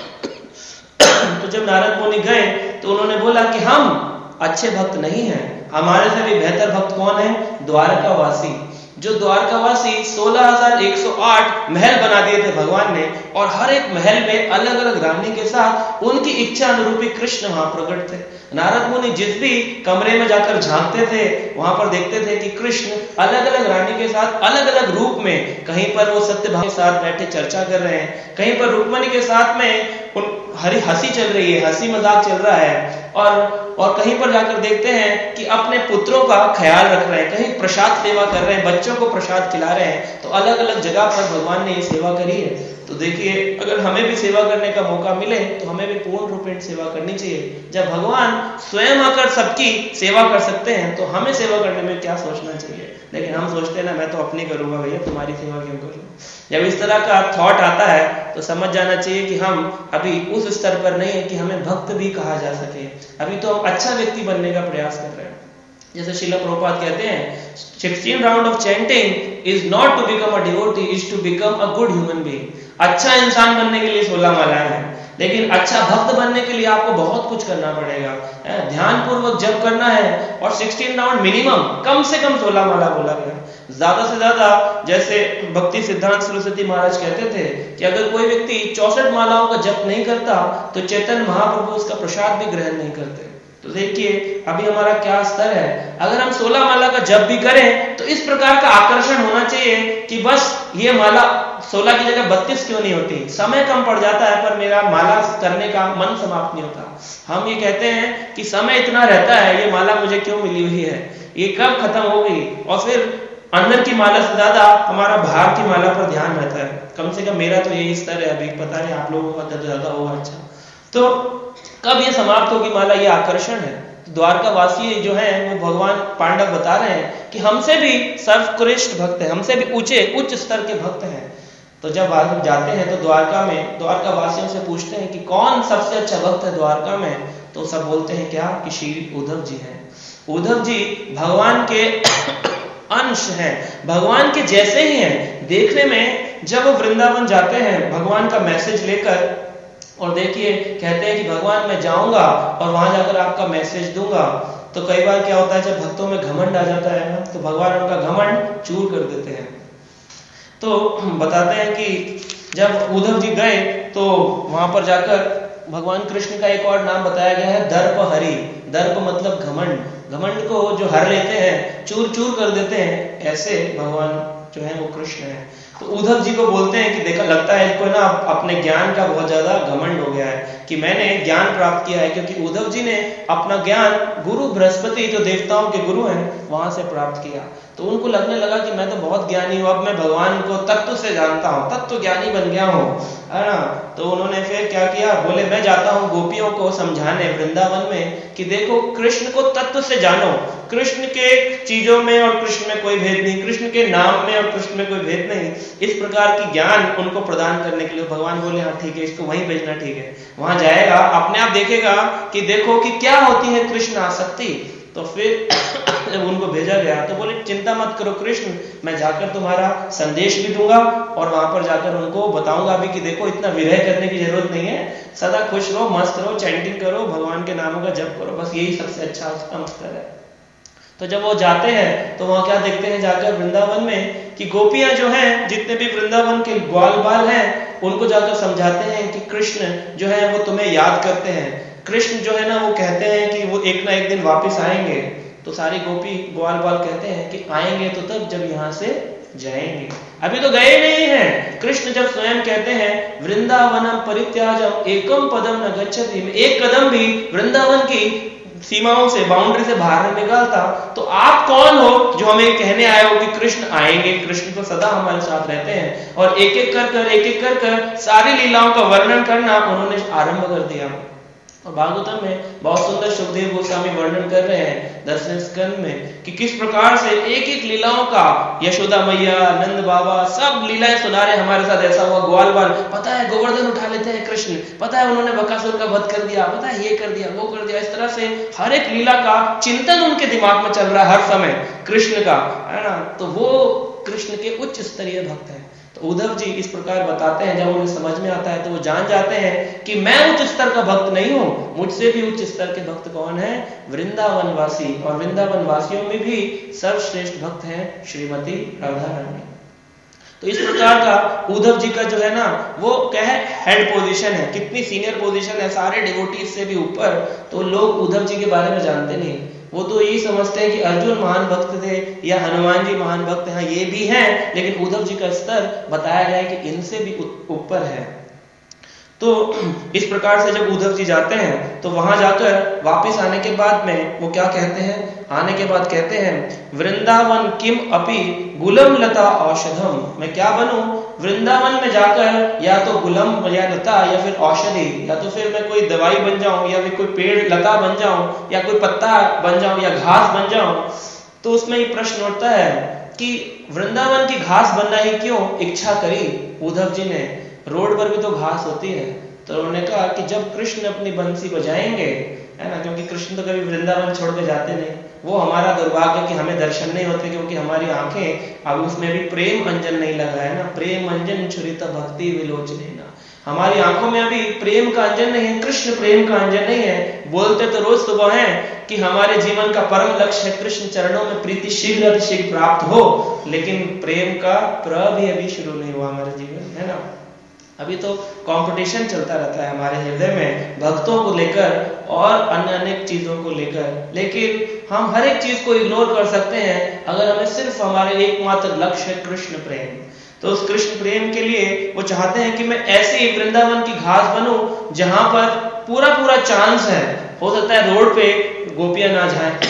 हैं। तो जब नारद मुनि गए तो उन्होंने बोला कि हम अच्छे भक्त नहीं हैं, हमारे से भी बेहतर भक्त कौन है? द्वारकावासी। जो द्वारकावासी सोलह हजार एक सौ आठ महल बना दिए थे भगवान ने, और हर एक महल में अलग अलग रानी के साथ उनकी इच्छा अनुरूपी कृष्ण वहां प्रकट थे। नारद मुनि जिस भी कमरे में जाकर झांकते थे वहां पर देखते थे कि कृष्ण अलग अलग रानी के साथ अलग अलग रूप में, कहीं पर वो सत्यभामा के साथ बैठे चर्चा कर रहे हैं, कहीं पर रुक्मणी के साथ में उन हरी हंसी चल रही है, हंसी मजाक चल रहा है, और और कहीं पर जाकर देखते हैं कि अपने पुत्रों का ख्याल रख रहे हैं, कहीं प्रसाद सेवा कर रहे हैं, बच्चों को प्रसाद खिला रहे हैं। तो अलग अलग जगह पर भगवान ने ये सेवा करी है। तो देखिए अगर हमें भी सेवा करने का मौका मिले तो हमें भी पूर्ण रूपेण सेवा करनी चाहिए। जब भगवान स्वयं आकर सबकी सेवा कर सकते हैं तो हमें सेवा करने में क्या सोचना चाहिए। लेकिन हम सोचते हैं ना, मैं तो अपनी करूंगा भैया, तुम्हारी सेवा क्यों करूं। जब इस तरह का थॉट आता है तो समझ जाना चाहिए कि हम अभी उस स्तर पर नहीं है कि हमें भक्त भी कहा जा सके। अभी तो हम अच्छा व्यक्ति बनने का प्रयास कर रहे हैं। जैसे श्रील प्रभुपाद कहते हैं, sixteen round of chanting is not to become a devotee, is to become a good human being. अच्छा इंसान बनने के लिए सोलह मालाएं हैं, लेकिन अच्छा भक्त बनने के लिए आपको बहुत कुछ करना पड़ेगा। ध्यान पूर्वक जप करना है, और सिक्सटीन राउंड मिनिमम, कम से कम सोलह माला बोला गया। ज्यादा से ज्यादा, जैसे भक्ति सिद्धांत सरस्वती महाराज कहते थे कि अगर कोई व्यक्ति चौसठ मालाओं का जप नहीं करता तो चैतन्य महाप्रभु उसका प्रसाद भी ग्रहण नहीं करते। तो देखिए अभी हमारा क्या स्तर है। अगर हम सोलह माला का जप भी करें तो इस प्रकार का आकर्षण होना चाहिए कि बस ये माला सोलह की जगह बत्तीस क्यों नहीं होती। समय कम पड़ जाता है पर मेरा माला करने का मन समाप्त नहीं होता। हम ये कहते हैं कि समय इतना रहता है, ये माला मुझे क्यों मिली हुई है, ये कब खत्म होगी। और फिर अंदर की माला से ज्यादा हमारा बाहर की माला पर ध्यान रहता है। कम से कम मेरा तो यही स्तर है अभी, पता नहीं आप लोगों का ज्यादा होगा। अच्छा, तो कब ये समाप्त होगी माला, ये आकर्षण है। द्वारका वासी जो हैं वो भगवान पांडव बता रहे हैं कि हमसे भी सर्वश्रेष्ठ भक्त है, हमसे भी ऊंचे उच्च स्तर के भक्त हैं। तो जब हम जाते हैं तो द्वारका में द्वारका वासियों से पूछते हैं कि कौन सबसे अच्छा भक्त है द्वारका में, तो सब बोलते हैं क्या कि श्री उद्धव जी हैं। उद्धव जी भगवान के अंश हैं, भगवान के जैसे ही हैं देखने में। जब वो वृंदावन जाते हैं भगवान का मैसेज लेकर, और देखिए कहते हैं कि भगवान मैं जाऊंगा और वहां जाकर आपका मैसेज दूंगा, तो कई बार क्या होता है जब भक्तों में घमंड आ जाता है ना, तो भगवान उनका घमंड चूर कर देते हैं। तो बताते हैं कि जब उद्धव जी गए तो वहां पर जाकर भगवान कृष्ण का एक और नाम बताया गया है, दर्प हरि। दर्प मतलब घमंड, घमंड को जो हर लेते हैं, चूर चूर कर देते हैं, ऐसे भगवान जो है वो कृष्ण है। तो उद्धव जी को बोलते हैं कि देखा लगता है इनको ना अपने ज्ञान का बहुत ज्यादा घमंड हो गया है कि मैंने ज्ञान प्राप्त किया है, क्योंकि उद्धव जी ने अपना ज्ञान गुरु बृहस्पति जो देवताओं के गुरु हैं वहां से प्राप्त किया। तो उनको लगने लगा कि मैं तो बहुत ज्ञानी हूं, अब मैं भगवान को तत्व से जानता हूं, तत्व ज्ञानी बन गया हूं, है ना। तो उन्होंने फिर क्या किया, बोले मैं जाता हूं गोपियों को समझाने वृंदावन में कि देखो कृष्ण को तत्व से जानो, कृष्ण के चीजों में और कृष्ण में कोई भेद नहीं, कृष्ण के नाम में और कृष्ण में कोई भेद नहीं। इस प्रकार की ज्ञान उनको प्रदान करने के लिए भगवान बोले हाँ ठीक है, इसको वहीं भेजना ठीक है। वहां जाएगा अपने आप देखेगा कि देखो कि क्या होती है कृष्ण आसक्ति। तो फिर जब उनको भेजा गया तो बोले चिंता मत करो कृष्ण, मैं जाकर तुम्हारा संदेश भी दूंगा और वहां पर जाकर उनको बताऊंगा भी कि देखो इतना विरह करने की जरूरत नहीं है, सदा खुश रहो, मस्त रहो, चैंटिंग करो, भगवान के नामों का जप करो, बस यही सबसे अच्छा उसका मकसद है। तो जब वो जाते हैं तो वहां क्या देखते हैं जाकर वृंदावन में कि गोपियां जो हैं, जितने भी वृंदावन के ग्वाल बाल हैं, उनको जाकर समझाते हैं कि कृष्ण जो है वो तुम्हें याद करते हैं, कृष्ण जो है ना वो कहते हैं कि वो एक ना एक दिन वापस आएंगे। तो सारी गोपी ग्वाल बाल कहते हैं कि आएंगे तो तब जब यहाँ से जाएंगे, अभी तो गए नहीं हैं। कृष्ण जब स्वयं कहते हैं वृंदावनम परित्याजम एकम पदम न गच्छति, एक कदम भी वृंदावन की सीमाओं से, बाउंड्री से बाहर निकालता, तो आप कौन हो जो हमें कहने आए हो कि कृष्ण आएंगे। कृष्ण तो सदा हमारे साथ रहते हैं। और एक एक कर कर एक एक कर कर सारी लीलाओं का वर्णन करना उन्होंने आरंभ कर दिया। और भागवतम में बहुत सुंदर सुखदेव गोस्वामी वर्णन कर रहे हैं दसवें स्कंद में कि किस प्रकार से एक एक लीलाओं का, यशोदा मैया, नंद बाबा, सब लीलाएं सुना रहे हमारे साथ। ऐसा हुआ ग्वाल बाल, पता है गोवर्धन उठा लेते हैं कृष्ण, पता है उन्होंने बकासुर का वध कर दिया, पता है ये कर दिया वो कर दिया। इस तरह से हर एक लीला का चिंतन उनके दिमाग में चल रहा है हर समय कृष्ण का, है ना। तो वो कृष्ण के उच्च स्तरीय भक्त हैं। तो उद्धव जी इस प्रकार बताते हैं, जब उन्हें समझ में आता है तो वो जान जाते हैं कि मैं उच्च स्तर का भक्त नहीं हूं, मुझसे भी उच्च स्तर के भक्त कौन है, वृंदावन वासी। और वृंदावन वासियों में भी सर्वश्रेष्ठ भक्त हैं श्रीमती राधा रानी। तो इस प्रकार का उद्धव जी का जो है ना वो क्या है, हेड पोजीशन है, कितनी सीनियर पोजीशन है, सारे डिवोटीज से भी ऊपर। तो लोग उद्धव जी के बारे में जानते नहीं, वो तो यही समझते हैं कि अर्जुन महान भक्त थे या हनुमान जी महान भक्त हैं, ये भी हैं, लेकिन उद्धव जी का स्तर बताया गया है कि इनसे भी ऊपर है। तो इस प्रकार से जब उद्धव जी जाते हैं तो वहां जाकर वापस आने के बाद में वो क्या कहते हैं, आने के बाद कहते हैं वृंदावन किम अपि गुलम लता औषधम, मैं क्या बनूं वृंदावन में जाकर, या तो गुलम या लता या फिर औषधि, या तो फिर मैं कोई दवाई बन जाऊं या फिर कोई पेड़ लता बन जाऊं या कोई पत्ता बन जाऊं या घास बन जाऊं। तो उसमें ये प्रश्न उठता है कि वृंदावन की घास बनना ही क्यों इच्छा करी उद्धव जी ने, रोड पर भी तो घास होती है। तो उन्होंने कहा कि जब कृष्ण अपनी बंसी बजाएंगे, है ना, क्योंकि कृष्ण तो कभी वृंदावन छोड़ के जाते नहीं, वो हमारा दुर्भाग्य कि हमें दर्शन नहीं होते, क्योंकि हमारी आंखें अब उसमें भी प्रेम अंजन नहीं लगा है ना, प्रेम अंजन छुरित भक्ति विलोचने ना, हमारी आंखों में अभी प्रेम का अंजन नहीं है, कृष्ण प्रेम का अंजन नहीं है। बोलते तो रोज सुबह है कि हमारे जीवन का परम लक्ष्य है कृष्ण चरणों में प्रीति शीघ्र शीघ्र प्राप्त हो, लेकिन प्रेम का प्र भी अभी शुरू नहीं हुआ हमारे जीवन, है ना। अभी तो कंपटीशन चलता रहता है हमारे हृदय में भक्तों को लेकर और अन्य अनेक चीजों को लेकर, लेकिन हम हर एक चीज को इग्नोर कर सकते हैं अगर हमें सिर्फ हमारे एकमात्र लक्ष्य है कृष्ण प्रेम। तो उस कृष्ण प्रेम के लिए वो चाहते हैं कि मैं ऐसे वृंदावन की घास बनूं जहां पर पूरा पूरा चांस है, हो सकता है रोड पे गोपियां ना जाए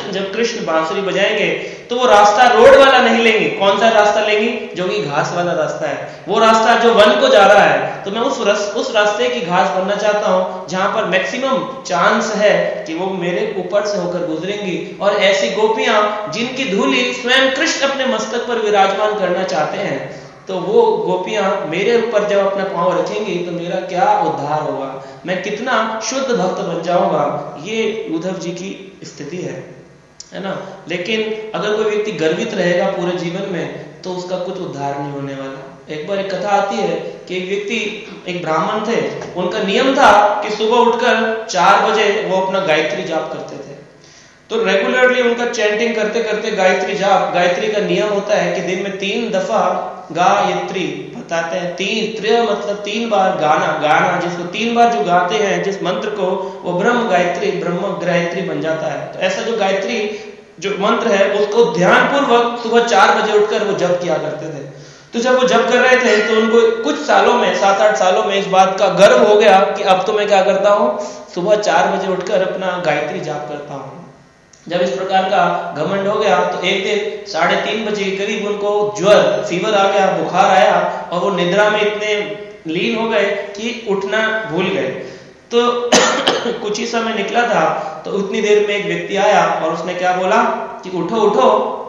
जब कृष्ण बांसुरी बजाएंगे तो वो रास्ता रोड वाला नहीं लेंगे। कौन सा रास्ता लेंगे? जो कि घास वाला रास्ता है, वो रास्ता जो वन को जा रहा है। तो मैं उस रस, उस रास्ते की घास बनना चाहता हूं जहां पर मैक्सिमम चांस है कि वो मेरे ऊपर से होकर गुजरेंगी। और ऐसी गोपियां जिनकी धूली स्वयं कृष्ण अपने मस्तक पर विराजमान करना चाहते हैं, तो वो गोपियां मेरे ऊपर जब अपना पांव रखेंगी तो मेरा क्या उद्धार होगा, मैं कितना शुद्ध भक्त बन जाऊंगा। ये उद्धव जी की स्थिति है, है ना। लेकिन अगर कोई व्यक्ति गर्वित रहेगा पूरे जीवन में तो उसका कुछ उद्धार नहीं होने वाला। एक बार एक कथा आती है कि एक व्यक्ति, एक ब्राह्मण थे, उनका नियम था कि सुबह उठकर चार बजे वो अपना गायत्री जाप करते थे। तो रेगुलरली उनका चैंटिंग करते करते गायत्री जाप, गायत्री का नियम होता है कि दिन में तीन दफा गायत्री बताते हैं। तीन त्रय मतलब तीन बार गाना, गाना जिसको तीन बार जो गाते हैं जिस मंत्र को, वो ब्रह्म गायत्री, ब्रह्म गायत्री बन जाता है। तो ऐसा जो गायत्री जो मंत्र है उसको ध्यान पूर्वक सुबह चार बजे उठकर वो जप किया करते थे। तो जब वो जप कर रहे थे तो उनको कुछ सालों में, सात आठ सालों में इस बात का गर्व हो गया कि अब तो मैं क्या करता हूँ, सुबह चार बजे उठकर अपना गायत्री जाप करता हूँ। जब इस प्रकार का घमंड हो गया तो एक दिन साढ़े तीन बजे के करीब उनको ज्वर, फीवर आ गया, बुखार आया और वो निद्रा में इतने लीन हो गए कि उठना भूल गए। तो कुछ ही समय निकला था तो उतनी देर में एक व्यक्ति आया और उसने क्या बोला कि उठो उठो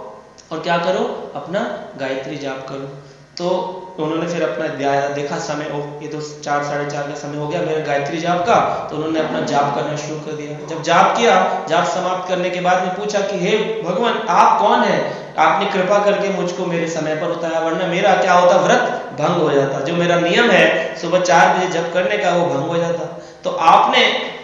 और क्या करो, अपना गायत्री जाप करो। तो उन्होंने फिर अपना देखा समय, ओ ये तो चार साढ़े चार का समय हो गया मेरे गायत्री जाप का। तो उन्होंने अपना जाप करना शुरू कर दिया। जब जाप किया, जाप समाप्त करने के बाद में पूछा कि हे भगवान, आप कौन है, आपने कृपा करके मुझको मेरे समय पर उतारा, वरना मेरा क्या होता, व्रत भंग हो जाता। जो मेरा नियम है सुबह चार बजे जप करने का, वो भंग हो जाता। तो आपने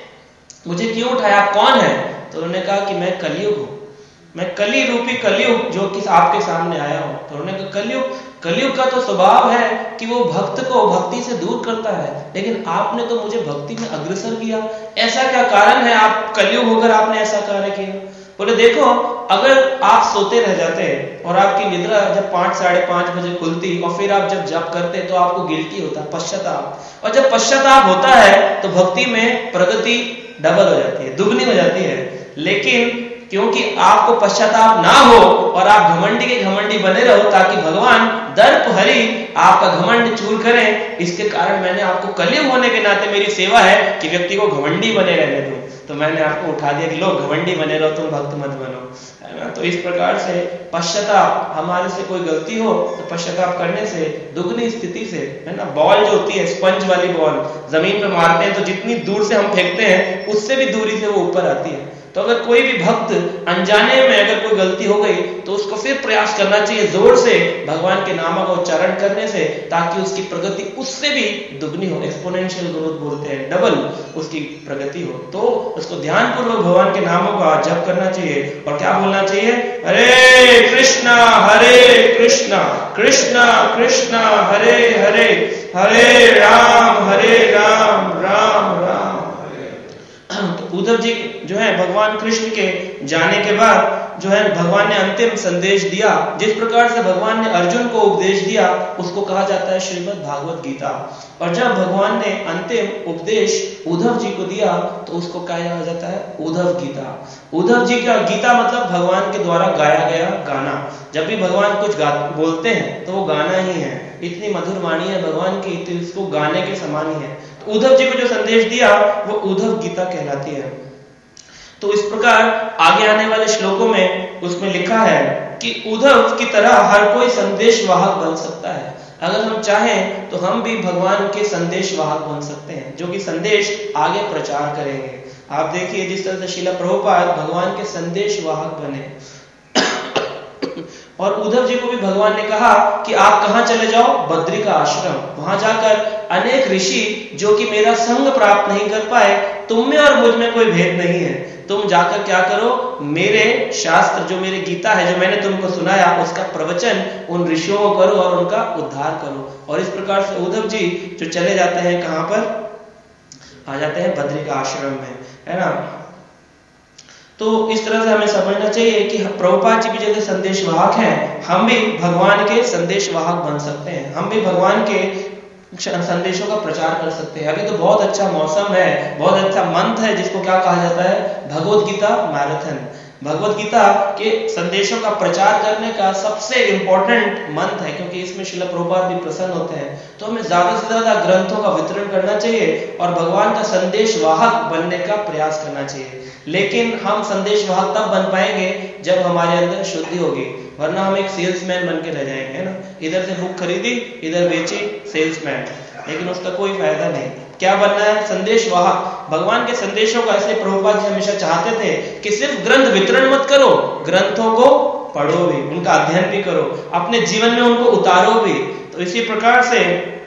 मुझे क्यों उठाया, आप कौन है? तो उन्होंने कहा कि मैं कलयुग हूं, मैं कली रूपी कलयुग जो कि आपके सामने आया हूं। तो उन्होंने कहा कलयुग, कलयुग का तो स्वभाव है कि वो भक्त को भक्ति से दूर करता है, लेकिन आपने तो मुझे भक्ति में अग्रसर किया, ऐसा क्या कारण है, आप कलयुग होकर आपने ऐसा कार्य किया? बोले देखो, अगर आप सोते रह जाते और आपकी निद्रा जब पांच साढ़े पांच बजे खुलती और फिर आप जब जप करते तो आपको गिल्टी होता, पश्चाताप। और जब पश्चाताप होता है तो भक्ति में प्रगति डबल हो जाती है, दुगनी हो जाती है। लेकिन क्योंकि आपको पश्चाताप ना हो और आप घमंडी के घमंडी बने रहो ताकि भगवान दर्प हरि आपका घमंड चूर करें, इसके कारण मैंने आपको कलयुग होने के नाते मेरी सेवा है कि व्यक्ति को घमंडी बने रहने दो। तो मैंने आपको उठा दिया कि लोग घमंडी बने रहो, तुम भक्त मत बनो, है ना। तो इस प्रकार से पश्चाताप, हमारे से कोई गलती हो तो पश्चाताप करने से दुगनी स्थिति से, है ना। बॉल जो होती है, स्पंज वाली बॉल, जमीन पे मारते हैं तो जितनी दूर से हम फेंकते हैं उससे भी दूरी से वो ऊपर आती है। तो अगर कोई भी भक्त अनजाने में अगर कोई गलती हो गई तो उसको फिर प्रयास करना चाहिए जोर से भगवान के नामों का उच्चारण करने से, ताकि उसकी प्रगति उससे भी दुगनी हो। एक्सपोनेंशियल ग्रोथ बोलते हैं, डबल उसकी प्रगति हो। तो उसको ध्यान पूर्वक भगवान के नामों का जप करना चाहिए और क्या बोलना चाहिए, हरे कृष्णा हरे कृष्णा कृष्णा कृष्णा हरे हरे, हरे राम हरे राम राम राम। तो उद्धव जी जो है भगवान कृष्ण के जाने के बाद जो है भगवान ने अंतिम संदेश दिया। जिस प्रकार से भगवान ने अर्जुन को उपदेश दिया उसको कहा जाता है श्रीमद् भागवत गीता। और जब भगवान ने अंतिम उपदेश उद्धव जी को दिया तो उसको कहा जाता है उद्धव गीता। उद्धव जी का गीता मतलब भगवान के द्वारा गाया गया गाना। जब भी भगवान कुछ गा बोलते हैं तो वो गाना ही है, इतनी मधुर वाणी है भगवान की, तो इसको गाने के समान ही है। तो उद्धव जी को जो संदेश दिया वो उद्धव गीता कहलाती है। तो इस प्रकार आगे आने वाले श्लोकों में उसमें लिखा है कि उद्धव की तरह हर कोई संदेश वाहक बन सकता है। अगर हम चाहें तो हम भी भगवान के संदेश वाहक बन सकते हैं, जो कि संदेश आगे प्रचार करेंगे। आप देखिए जिस तरह से श्रील प्रभुपाद भगवान के संदेश वाहक बने। और उद्धव जी को भी भगवान ने कहा कि आप कहां चले जाओ, बद्री का आश्रम, वहां जाकर अनेक ऋषि जो कि मेरा संग प्राप्त नहीं कर पाए, तुम में और मुझ में कोई भेद नहीं है, तुम जाकर क्या करो, मेरे शास्त्र जो मेरे गीता है जो मैंने तुमको सुनाया उसका प्रवचन उन ऋषियों को करो और उनका उद्धार करो। और इस प्रकार से उद्धव जी जो चले जाते हैं कहां पर, आ जाते हैं बद्री का आश्रम में, है ना। तो इस तरह से हमें समझना चाहिए कि प्रभुपाद जी भी जैसे संदेशवाहक हैं, हम भी भगवान के संदेशवाहक बन सकते हैं, हम भी भगवान के संदेशों का प्रचार कर सकते हैं। अभी तो बहुत अच्छा मौसम है, बहुत अच्छा मंथ है जिसको क्या कहा जाता है, भगवत गीता मैराथन, भगवत गीता के संदेशों का प्रचार करने का सबसे इंपॉर्टेंट मंत्र है, क्योंकि इसमें श्रील प्रभुपाद भी प्रसन्न होते हैं। तो हमें ज्यादा से ज्यादा ग्रंथों का वितरण करना चाहिए और भगवान का संदेश वाहक बनने का प्रयास करना चाहिए। लेकिन हम संदेश वाहक तब बन पाएंगे जब हमारे अंदर शुद्धि होगी, वरना हम एक सेल्समैन बन के रह जाएंगे, है ना। इधर से बुक खरीदी, इधर बेची, सेल्समैन, लेकिन उसका कोई फायदा नहीं। क्या बनना है? संदेश वाहक। भगवान के संदेशों का, इसलिए प्रभुपाद जी हमेशा चाहते थे कि सिर्फ ग्रंथ वितरण मत करो, ग्रंथों को पढ़ो भी, उनका अध्ययन भी करो, अपने जीवन में उनको उतारो भी। तो इसी प्रकार से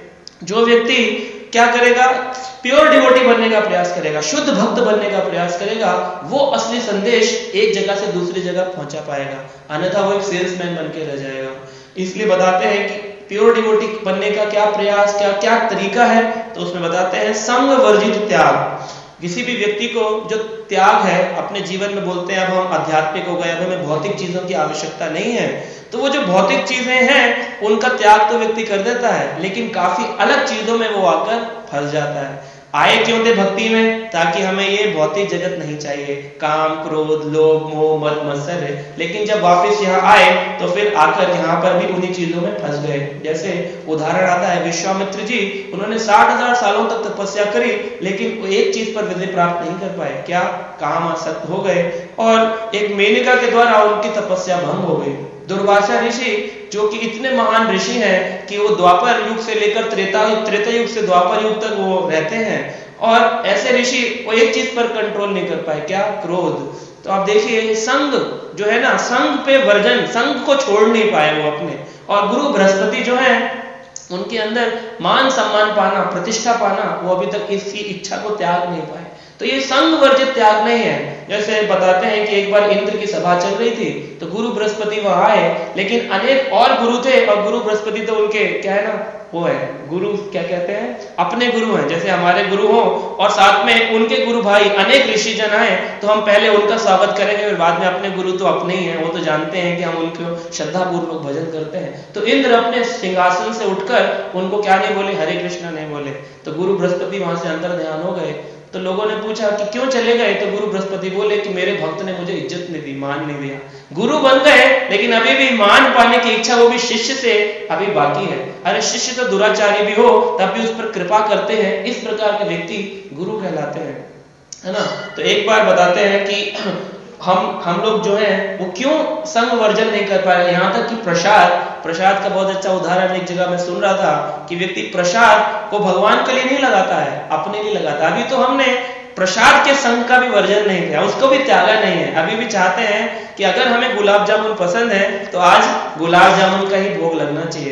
जो व्यक्ति क्या करेगा, प्योर डिवोटी बनने का प्रयास करेगा, शुद्ध भक्त बनने का प्रयास करेगा, वो असली संदेश एक जगह से दूसरी जगह पहुंचा पाएगा, अन्यथा वो एक सेल्समैन बन के रह जाएगा। इसलिए बताते हैं कि प्योर डिवोटी बनने का क्या प्रयास, क्या क्या तरीका है, तो उसमें बताते हैं संग वर्जित त्याग। किसी भी व्यक्ति को जो त्याग है अपने जीवन में, बोलते हैं अब हम आध्यात्मिक हो गए, अब हमें भौतिक चीजों की आवश्यकता नहीं है, तो वो जो भौतिक चीजें हैं उनका त्याग तो व्यक्ति कर देता है, लेकिन काफी अलग चीजों में वो आकर फंस जाता है। आए क्यों थे भक्ति में? ताकि हमें ये भौतिक जगत नहीं चाहिए, काम, क्रोध, लोभ, मोह, मद, मत्सर है। लेकिन जब वापस यहाँ आए तो फिर आकर यहाँ पर भी उन्हीं चीजों में फंस गए। जैसे उदाहरण आता है विश्वामित्र जी, उन्होंने साठ हजार सालों तक तपस्या करी, लेकिन एक चीज पर विजय प्राप्त नहीं कर पाए। क्या? काम आसक्त हो गए और एक मेनका के द्वारा उनकी तपस्या भंग हो गई। दुर्वासा ऋषि, जो कि इतने महान ऋषि हैं कि वो द्वापर युग से लेकर त्रेता त्रेता युग से द्वापर युग तक वो रहते हैं, और ऐसे ऋषि वो एक चीज पर कंट्रोल नहीं कर पाए। क्या? क्रोध। तो आप देखिए संग जो है ना, संग पे वर्जन, संग को छोड़ नहीं पाए वो अपने। और गुरु बृहस्पति जो है उनके अंदर मान सम्मान पाना, प्रतिष्ठा पाना, वो अभी तक इसकी इच्छा को त्याग नहीं पाए। तो ये संग वर्जित त्याग नहीं है। जैसे बताते हैं कि एक बार इंद्र की सभा चल रही थी तो गुरु बृहस्पति वहां आए, लेकिन अनेक और गुरु थे, और गुरु बृहस्पति तो उनके क्या है ना, वो है गुरु, क्या कहते हैं, अपने गुरु हैं। जैसे हमारे गुरु हो और साथ में उनके गुरु भाई अनेक ऋषि जन आए, तो हम पहले उनका स्वागत करेंगे, फिर बाद में अपने गुरु तो अपने ही हैं, वो तो जानते हैं कि हम उनको श्रद्धापूर्वक भजन करते हैं। तो इंद्र अपने सिंहासन से उठकर उनको क्या नहीं बोले, हरे कृष्णा नहीं बोले। तो गुरु बृहस्पति वहां से अंतर ध्यान हो गए। तो लोगों ने पूछा कि क्यों चले गए, तो गुरु बृहस्पति बोले कि मेरे भक्त ने मुझे इज्जत नहीं दी, मान नहीं दिया। गुरु बन गए, लेकिन अभी भी मान पाने की इच्छा वो भी शिष्य से अभी बाकी है। अरे शिष्य तो दुराचारी भी हो तब भी उस पर कृपा करते हैं, इस प्रकार के व्यक्ति गुरु कहलाते हैं, है ना। तो एक बार बताते हैं कि हम हम लोग जो है वो क्यों संग वर्जन नहीं कर पा रहे। यहाँ तक कि प्रसाद प्रसाद का बहुत अच्छा उदाहरण एक जगह मैं सुन रहा था कि व्यक्ति प्रसाद को भगवान के लिए नहीं लगाता है, अपने लिए लगाता है। अभी तो हमने प्रसाद के संग का भी वर्जन नहीं किया, उसको भी त्यागा नहीं है। अभी भी चाहते हैं कि अगर हमें गुलाब जामुन पसंद है तो आज गुलाब जामुन का ही भोग लगना चाहिए।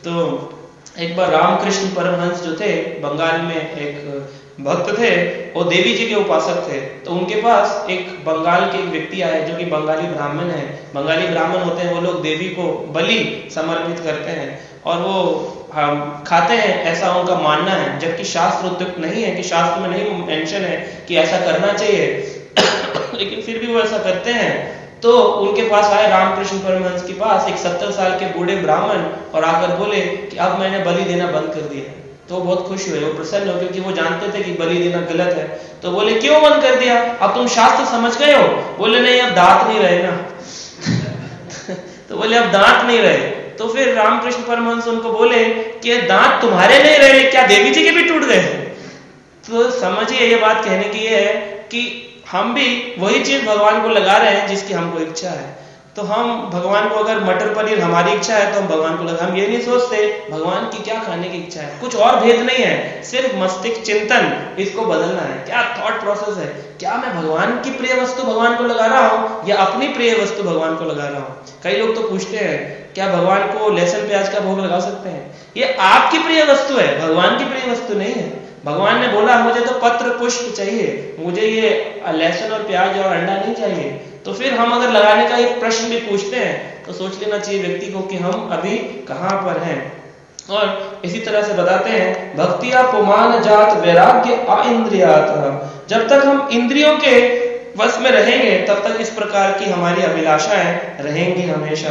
तो एक बार रामकृष्ण परमहंस जो थे, बंगाल में एक भक्त थे, वो देवी जी के उपासक थे। तो उनके पास एक बंगाल के एक व्यक्ति आए जो कि बंगाली ब्राह्मण है। बंगाली ब्राह्मण होते हैं वो लोग देवी को बलि समर्पित करते हैं और वो हम खाते हैं, ऐसा उनका मानना है, जबकि शास्त्र उद्युक्त नहीं है, कि शास्त्र में नहीं मेंशन है कि ऐसा करना चाहिए लेकिन फिर भी वो ऐसा करते हैं। तो उनके पास आए रामकृष्ण परमहंस के पास एक सत्तर साल के बूढ़े ब्राह्मण और आकर बोले कि अब मैंने बलि देना बंद कर दिया। तो वो बहुत खुश हुए, वो प्रसन्न हो, क्योंकि वो जानते थे कि बलि देना गलत है। तो बोले क्यों बंद कर दिया, अब तुम शास्त्र समझ गए हो? बोले नहीं, अब दांत नहीं रहे ना तो बोले अब दांत नहीं रहे। तो फिर रामकृष्ण परमहंस उनको बोले कि दांत तुम्हारे नहीं रहे, क्या देवी जी के भी टूट गए? तो समझिए ये बात कहने की ये है कि हम भी वही चीज भगवान को लगा रहे हैं जिसकी हमको इच्छा है। तो हम भगवान को, अगर मटर पनीर हमारी इच्छा है तो हम भगवान को लगा, हम ये नहीं सोचते भगवान की क्या खाने की इच्छा है। कुछ और भेद नहीं है, सिर्फ मस्तिष्क चिंतन, इसको बदलना है। क्या थॉट प्रोसेस है, क्या मैं भगवान की प्रिय वस्तु भगवान को लगा रहा हूँ या अपनी प्रिय वस्तु भगवान को लगा रहा हूँ। कई लोग तो पूछते हैं क्या भगवान को लहसुन प्याज का भोग लगा सकते हैं? ये आपकी प्रिय वस्तु है, भगवान की प्रिय वस्तु नहीं है। भगवान ने बोला मुझे तो पत्र पुष्प चाहिए, मुझे ये लहसुन और प्याज और अंडा नहीं चाहिए। तो फिर हम अगर लगाने का एक प्रश्न भी पूछते हैं तो सोच लेना चाहिए व्यक्ति को कि हम अभी कहां पर हैं। और इसी तरह से बताते हैं भक्तिया पुमान जात वैराग्य अइंद्रियात। जब तक हम इंद्रियों के वश में रहेंगे तब तक इस प्रकार की हमारी अभिलाषाएं रहेंगी हमेशा।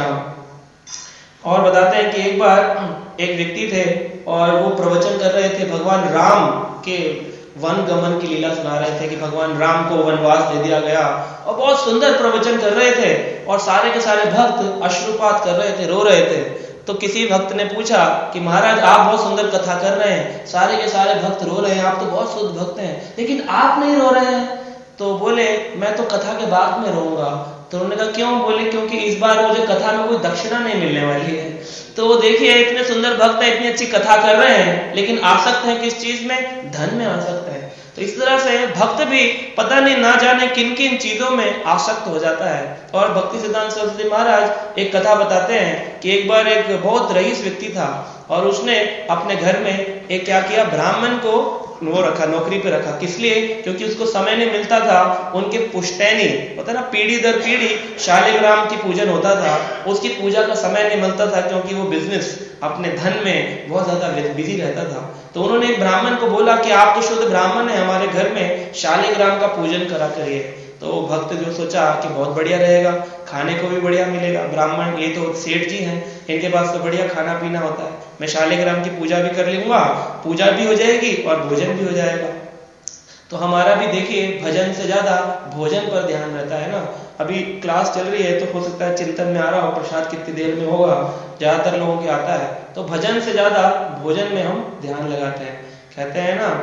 और बताते हैं कि एक बार एक व्यक्ति थे और वो प्रवचन कर रहे थे भगवान राम के वन गमन की लीला सुना रहे थे कि भगवान राम को वनवास दे दिया गया, और बहुत सुंदर प्रवचन कर रहे थे और सारे के सारे भक्त अश्रुपात कर रहे थे, रो रहे थे। तो किसी भक्त ने पूछा कि महाराज आप बहुत सुंदर कथा कर रहे हैं, सारे के सारे भक्त रो रहे हैं, आप तो बहुत शुद्ध भक्त हैं, लेकिन आप नहीं रो रहे हैं। तो बोले मैं तो कथा के बाद में रोऊंगा। तो उन्होंने कहा क्यों? बोले क्योंकि इस बार मुझे कथा में कोई दक्षिणा नहीं मिलने वाली है। तो वो देखिए इतने सुंदर भक्त हैं, इतनी अच्छी कथा कर रहे हैं, लेकिन आसक्त हैं किस चीज में? धन में आसक्त है। तो इस तरह से भक्त भी पता नहीं ना जाने किन किन चीजों में आसक्त हो जाता है। और भक्ति सिद्धांत सरस्वती महाराज एक कथा बताते हैं कि एक बार एक बहुत रईस व्यक्ति था और उसने अपने घर में एक क्या किया, ब्राह्मण को वो रखा, नौकरी पे रखा। किस लिए? क्योंकि उसको समय नहीं मिलता था, उनके पुश्तैनी होता ना, पीढ़ी दर पीढ़ी शालिग्राम की पूजन होता था, उसकी पूजा का समय नहीं मिलता था क्योंकि वो बिजनेस अपने धन में बहुत ज्यादा बिजी रहता था। तो उन्होंने एक ब्राह्मण को बोला कि आप तो शुद्ध ब्राह्मण है, हमारे घर में शालिग्राम का पूजन करा करिए। तो भक्त जो सोचा कि बहुत बढ़िया रहेगा, खाने को भी बढ़िया मिलेगा, ब्राह्मण ये तो सेठ जी हैं, इनके पास तो बढ़िया खाना पीना होता है, मैं शालिग्राम की पूजा भी कर लूंगा, पूजा भी हो जाएगी और भोजन भी हो जाएगा। तो हमारा भी देखिए भजन से ज्यादा भोजन पर ध्यान रहता है ना। अभी क्लास चल रही है तो हो सकता है चिंतन में आ रहा हो, प्रसाद कितनी देर में होगा, ज्यादातर लोगों के आता है। तो भजन से ज्यादा भोजन में हम ध्यान लगाते हैं। कहते हैं ना,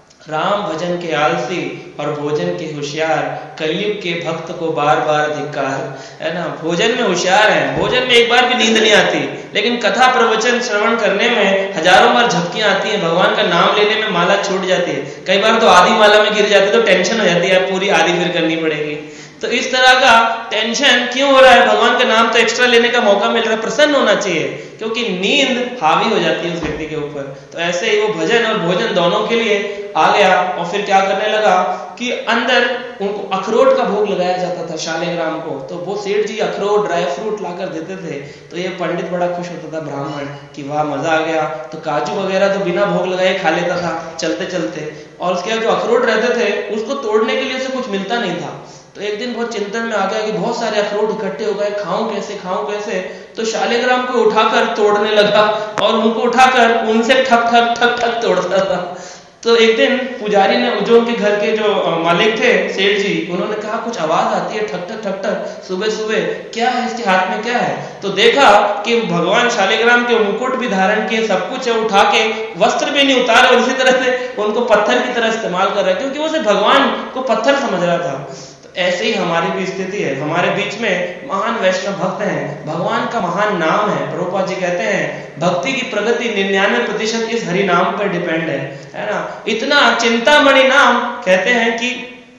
राम भजन के आलसी और भोजन के होशियार, कलयुग के भक्त को बार बार धिक्कार, है ना। भोजन में होशियार है, भोजन में एक बार भी नींद नहीं आती, लेकिन कथा प्रवचन श्रवण करने में हजारों बार झपकियां आती हैं, भगवान का नाम लेने में माला छूट जाती है, कई बार तो आधी माला में गिर जाती है तो टेंशन हो जाती है, पूरी आधी फिर करनी पड़ेगी। तो इस तरह का टेंशन क्यों हो रहा है? भगवान का नाम तो एक्स्ट्रा लेने का मौका मिल रहा है, प्रसन्न होना चाहिए, क्योंकि नींद हावी हो जाती है उस व्यक्ति के ऊपर। तो ऐसे ही वो भजन और भोजन दोनों के लिए आ गया और फिर क्या करने लगा कि अंदर उनको अखरोट का भोग लगाया जाता था शालिग्राम को। तो वो सेठ जी अखरोट ड्राई फ्रूट लाकर देते थे, तो ये पंडित बड़ा खुश होता था ब्राह्मण कि वाह मजा आ गया। तो काजू वगैरह तो बिना भोग लगाए खा लेता था चलते चलते, और उसके बाद जो अखरोट रहते थे उसको तोड़ने के लिए उसे कुछ मिलता नहीं था। तो एक दिन बहुत चिंतन में आ गया कि बहुत सारे अखरोट इकट्ठे हो गए, खाऊं कैसे खाऊं कैसे। तो शालिग्राम को उठाकर तोड़ने लगा और उनको उठाकर उनसे ठक ठक ठक ठक तोड़ता था। तो एक दिन पुजारी ने, जो उनके घर के जो मालिक थे सेठ जी, उन्होंने कहा कुछ आवाज आती है ठक ठक ठक ठक सुबह सुबह, क्या है इसके हाथ में, क्या है? तो देखा कि भगवान शालिग्राम के मुकुट भी धारण किए, सब कुछ है, उठा के वस्त्र भी नहीं उतारे और इसी तरह से उनको पत्थर की तरह इस्तेमाल कर रहा है, क्योंकि वो सिर्फ भगवान को पत्थर समझ रहा था। ऐसे ही हमारी भी स्थिति है, हमारे बीच में महान वैष्णव भक्त हैं, भगवान का महान नाम है। प्रभुपाद जी कहते हैं भक्ति की प्रगति निन्यानवे प्रतिशत इस हरि नाम पर डिपेंड है, है ना। इतना चिंतामणि नाम, कहते हैं कि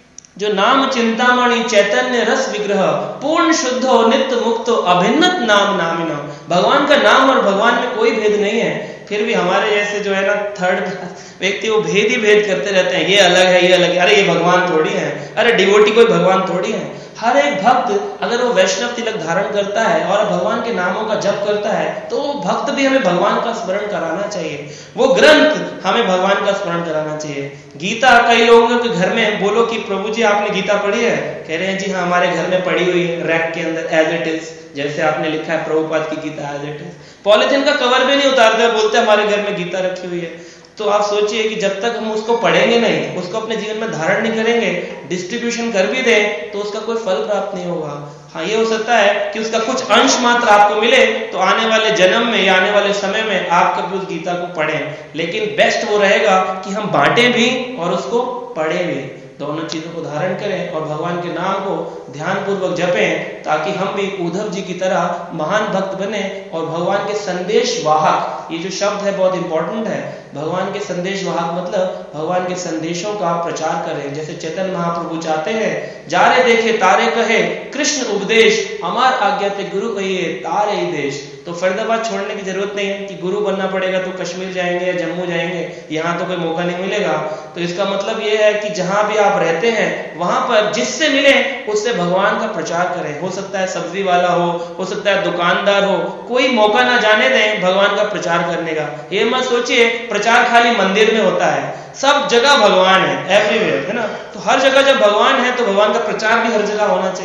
जो नाम चिंतामणि चैतन्य रस विग्रह पूर्ण शुद्ध हो नित्य मुक्त हो अभिन्नत नाम नामिना। भगवान का नाम और भगवान में कोई भेद नहीं है, फिर भी हमारे जैसे जो है ना थर्ड व्यक्ति वो भेद ही भेद करते रहते हैं, ये अलग है ये अलग है, अरे ये भगवान थोड़ी है, अरे डिवोटी कोई भगवान थोड़ी है। हर एक भक्त अगर वो वैष्णव तिलक धारण करता है और भगवान के नामों का जप करता है तो वो भक्त भी हमें भगवान का स्मरण कराना चाहिए, वो ग्रंथ हमें भगवान का स्मरण कराना चाहिए। गीता कई लोगों के घर में, बोलो कि प्रभु जी आपने गीता पढ़ी है, कह रहे हैं जी हाँ हमारे घर में पढ़ी हुई है, रैक के अंदर एज इट इज, जैसे आपने लिखा है प्रभुपाद की Gita as it is. Polythene का कवर भी नहीं उतारते, बोलते हमारे घर में गीता रखी हुई है। तो आप सोचिए कि जब तक हम उसको पढ़ेंगे नहीं, उसको अपने जीवन में धारण नहीं करेंगे, डिस्ट्रीब्यूशन कर भी दें तो उसका कोई फल प्राप्त नहीं होगा। हाँ ये हो सकता है कि उसका कुछ अंश मात्र आपको मिले, तो आने वाले जन्म में या आने वाले समय में आप कभी उस गीता को पढ़ें, लेकिन बेस्ट वो रहेगा कि हम बांटें भी और उसको पढ़ें भी, दोनों चीजों को धारण करें और भगवान के नाम को ध्यान पूर्वक जपें, ताकि हम भी उद्धव जी की तरह महान भक्त बने और भगवान के संदेश वाहक, ये जो शब्द है बहुत इंपॉर्टेंट है, भगवान के संदेश वाहक मतलब भगवान के संदेशों का प्रचार करें। जैसे चैतन्य महाप्रभु चाहते हैं जारे देखे तारे कहे कृष्ण उपदेश, हमार आज्ञा ते गुरु कहिए तारे ही देश। तो फरीदाबाद छोड़ने की जरूरत नहीं है कि गुरु बनना पड़ेगा तो कश्मीर जाएंगे या जम्मू जाएंगे, यहाँ तो कोई मौका नहीं मिलेगा। तो इसका मतलब ये है कि जहां भी आप रहते हैं वहां पर जिससे मिले उससे भगवान का प्रचार करें। हो सकता है सब्जी वाला हो, हो सकता है दुकानदार हो, कोई मौका ना जाने दें भगवान का प्रचार करने का। ये मत सोचिए प्रचार खाली मंदिर में होता है, सब जगह भगवान है, एवरीवेयर, है ना। तो हर जगह जब भगवान है तो भगवान का प्रचार भी हर जगह होना चाहिए।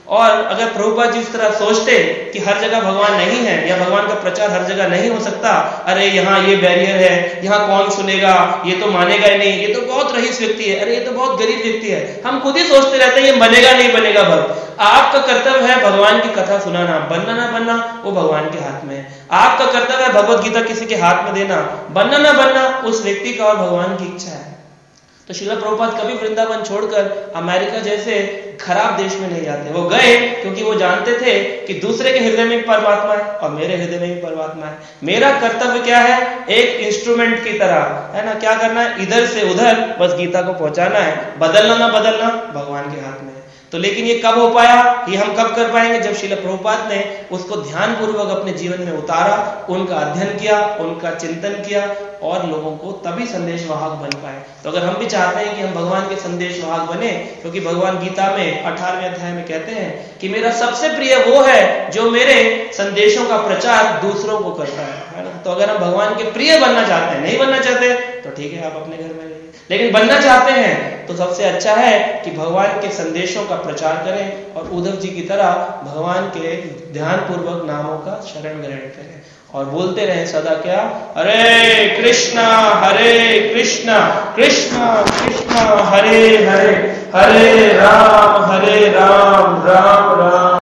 और अगर प्रभुपाद जी इस तरह सोचते कि हर जगह भगवान नहीं है या भगवान का प्रचार हर जगह नहीं हो सकता, अरे यहाँ ये बैरियर है, यहाँ कौन सुनेगा, ये तो मानेगा ही नहीं, ये तो बहुत रईस व्यक्ति है, अरे ये तो बहुत गरीब व्यक्ति है, हम खुद ही सोचते रहते हैं ये बनेगा नहीं बनेगा भक्त। आपका कर्तव्य है भगवान की कथा सुनाना, बनना ना बनना वो भगवान के हाथ में है। आपका कर्तव्य है भगवत गीता किसी के हाथ में देना, बनना ना बनना उस व्यक्ति का और भगवान की इच्छा है। तो श्रील प्रभुपाद कभी वृंदावन छोड़कर अमेरिका जैसे खराब देश में नहीं जाते। वो गए क्योंकि वो जानते थे कि दूसरे के हृदय में भी परमात्मा है और मेरे हृदय में भी परमात्मा है। मेरा कर्तव्य क्या है, एक इंस्ट्रूमेंट की तरह है ना, क्या करना है, इधर से उधर बस गीता को पहुंचाना है, बदलना ना बदलना भगवान के हाथ में है। तो लेकिन ये कब हो पाया, ये हम कब कर पाएंगे, जब श्रील प्रभुपाद ने उसको ध्यान पूर्वक अपने जीवन में उतारा, उनका अध्ययन किया, उनका चिंतन किया और लोगों को तभी संदेश वाहक बन पाए। तो अगर हम भी चाहते हैं कि हम भगवान के संदेश वाहक बने, क्योंकि भगवान गीता में अठारहवें अध्याय में कहते हैं कि मेरा सबसे प्रिय वो है जो मेरे संदेशों का प्रचार दूसरों को करता है ना। तो अगर हम भगवान के प्रिय बनना चाहते हैं, नहीं बनना चाहते तो ठीक है आप अपने घर में रहिए, लेकिन बनना चाहते हैं तो सबसे अच्छा है कि भगवान के संदेशों का प्रचार करें और उद्धव जी की तरह भगवान के ध्यान पूर्वक नामों का शरण ग्रहण करें और बोलते रहें सदा क्या, हरे कृष्णा हरे कृष्णा कृष्णा कृष्णा हरे हरे, हरे राम हरे राम राम राम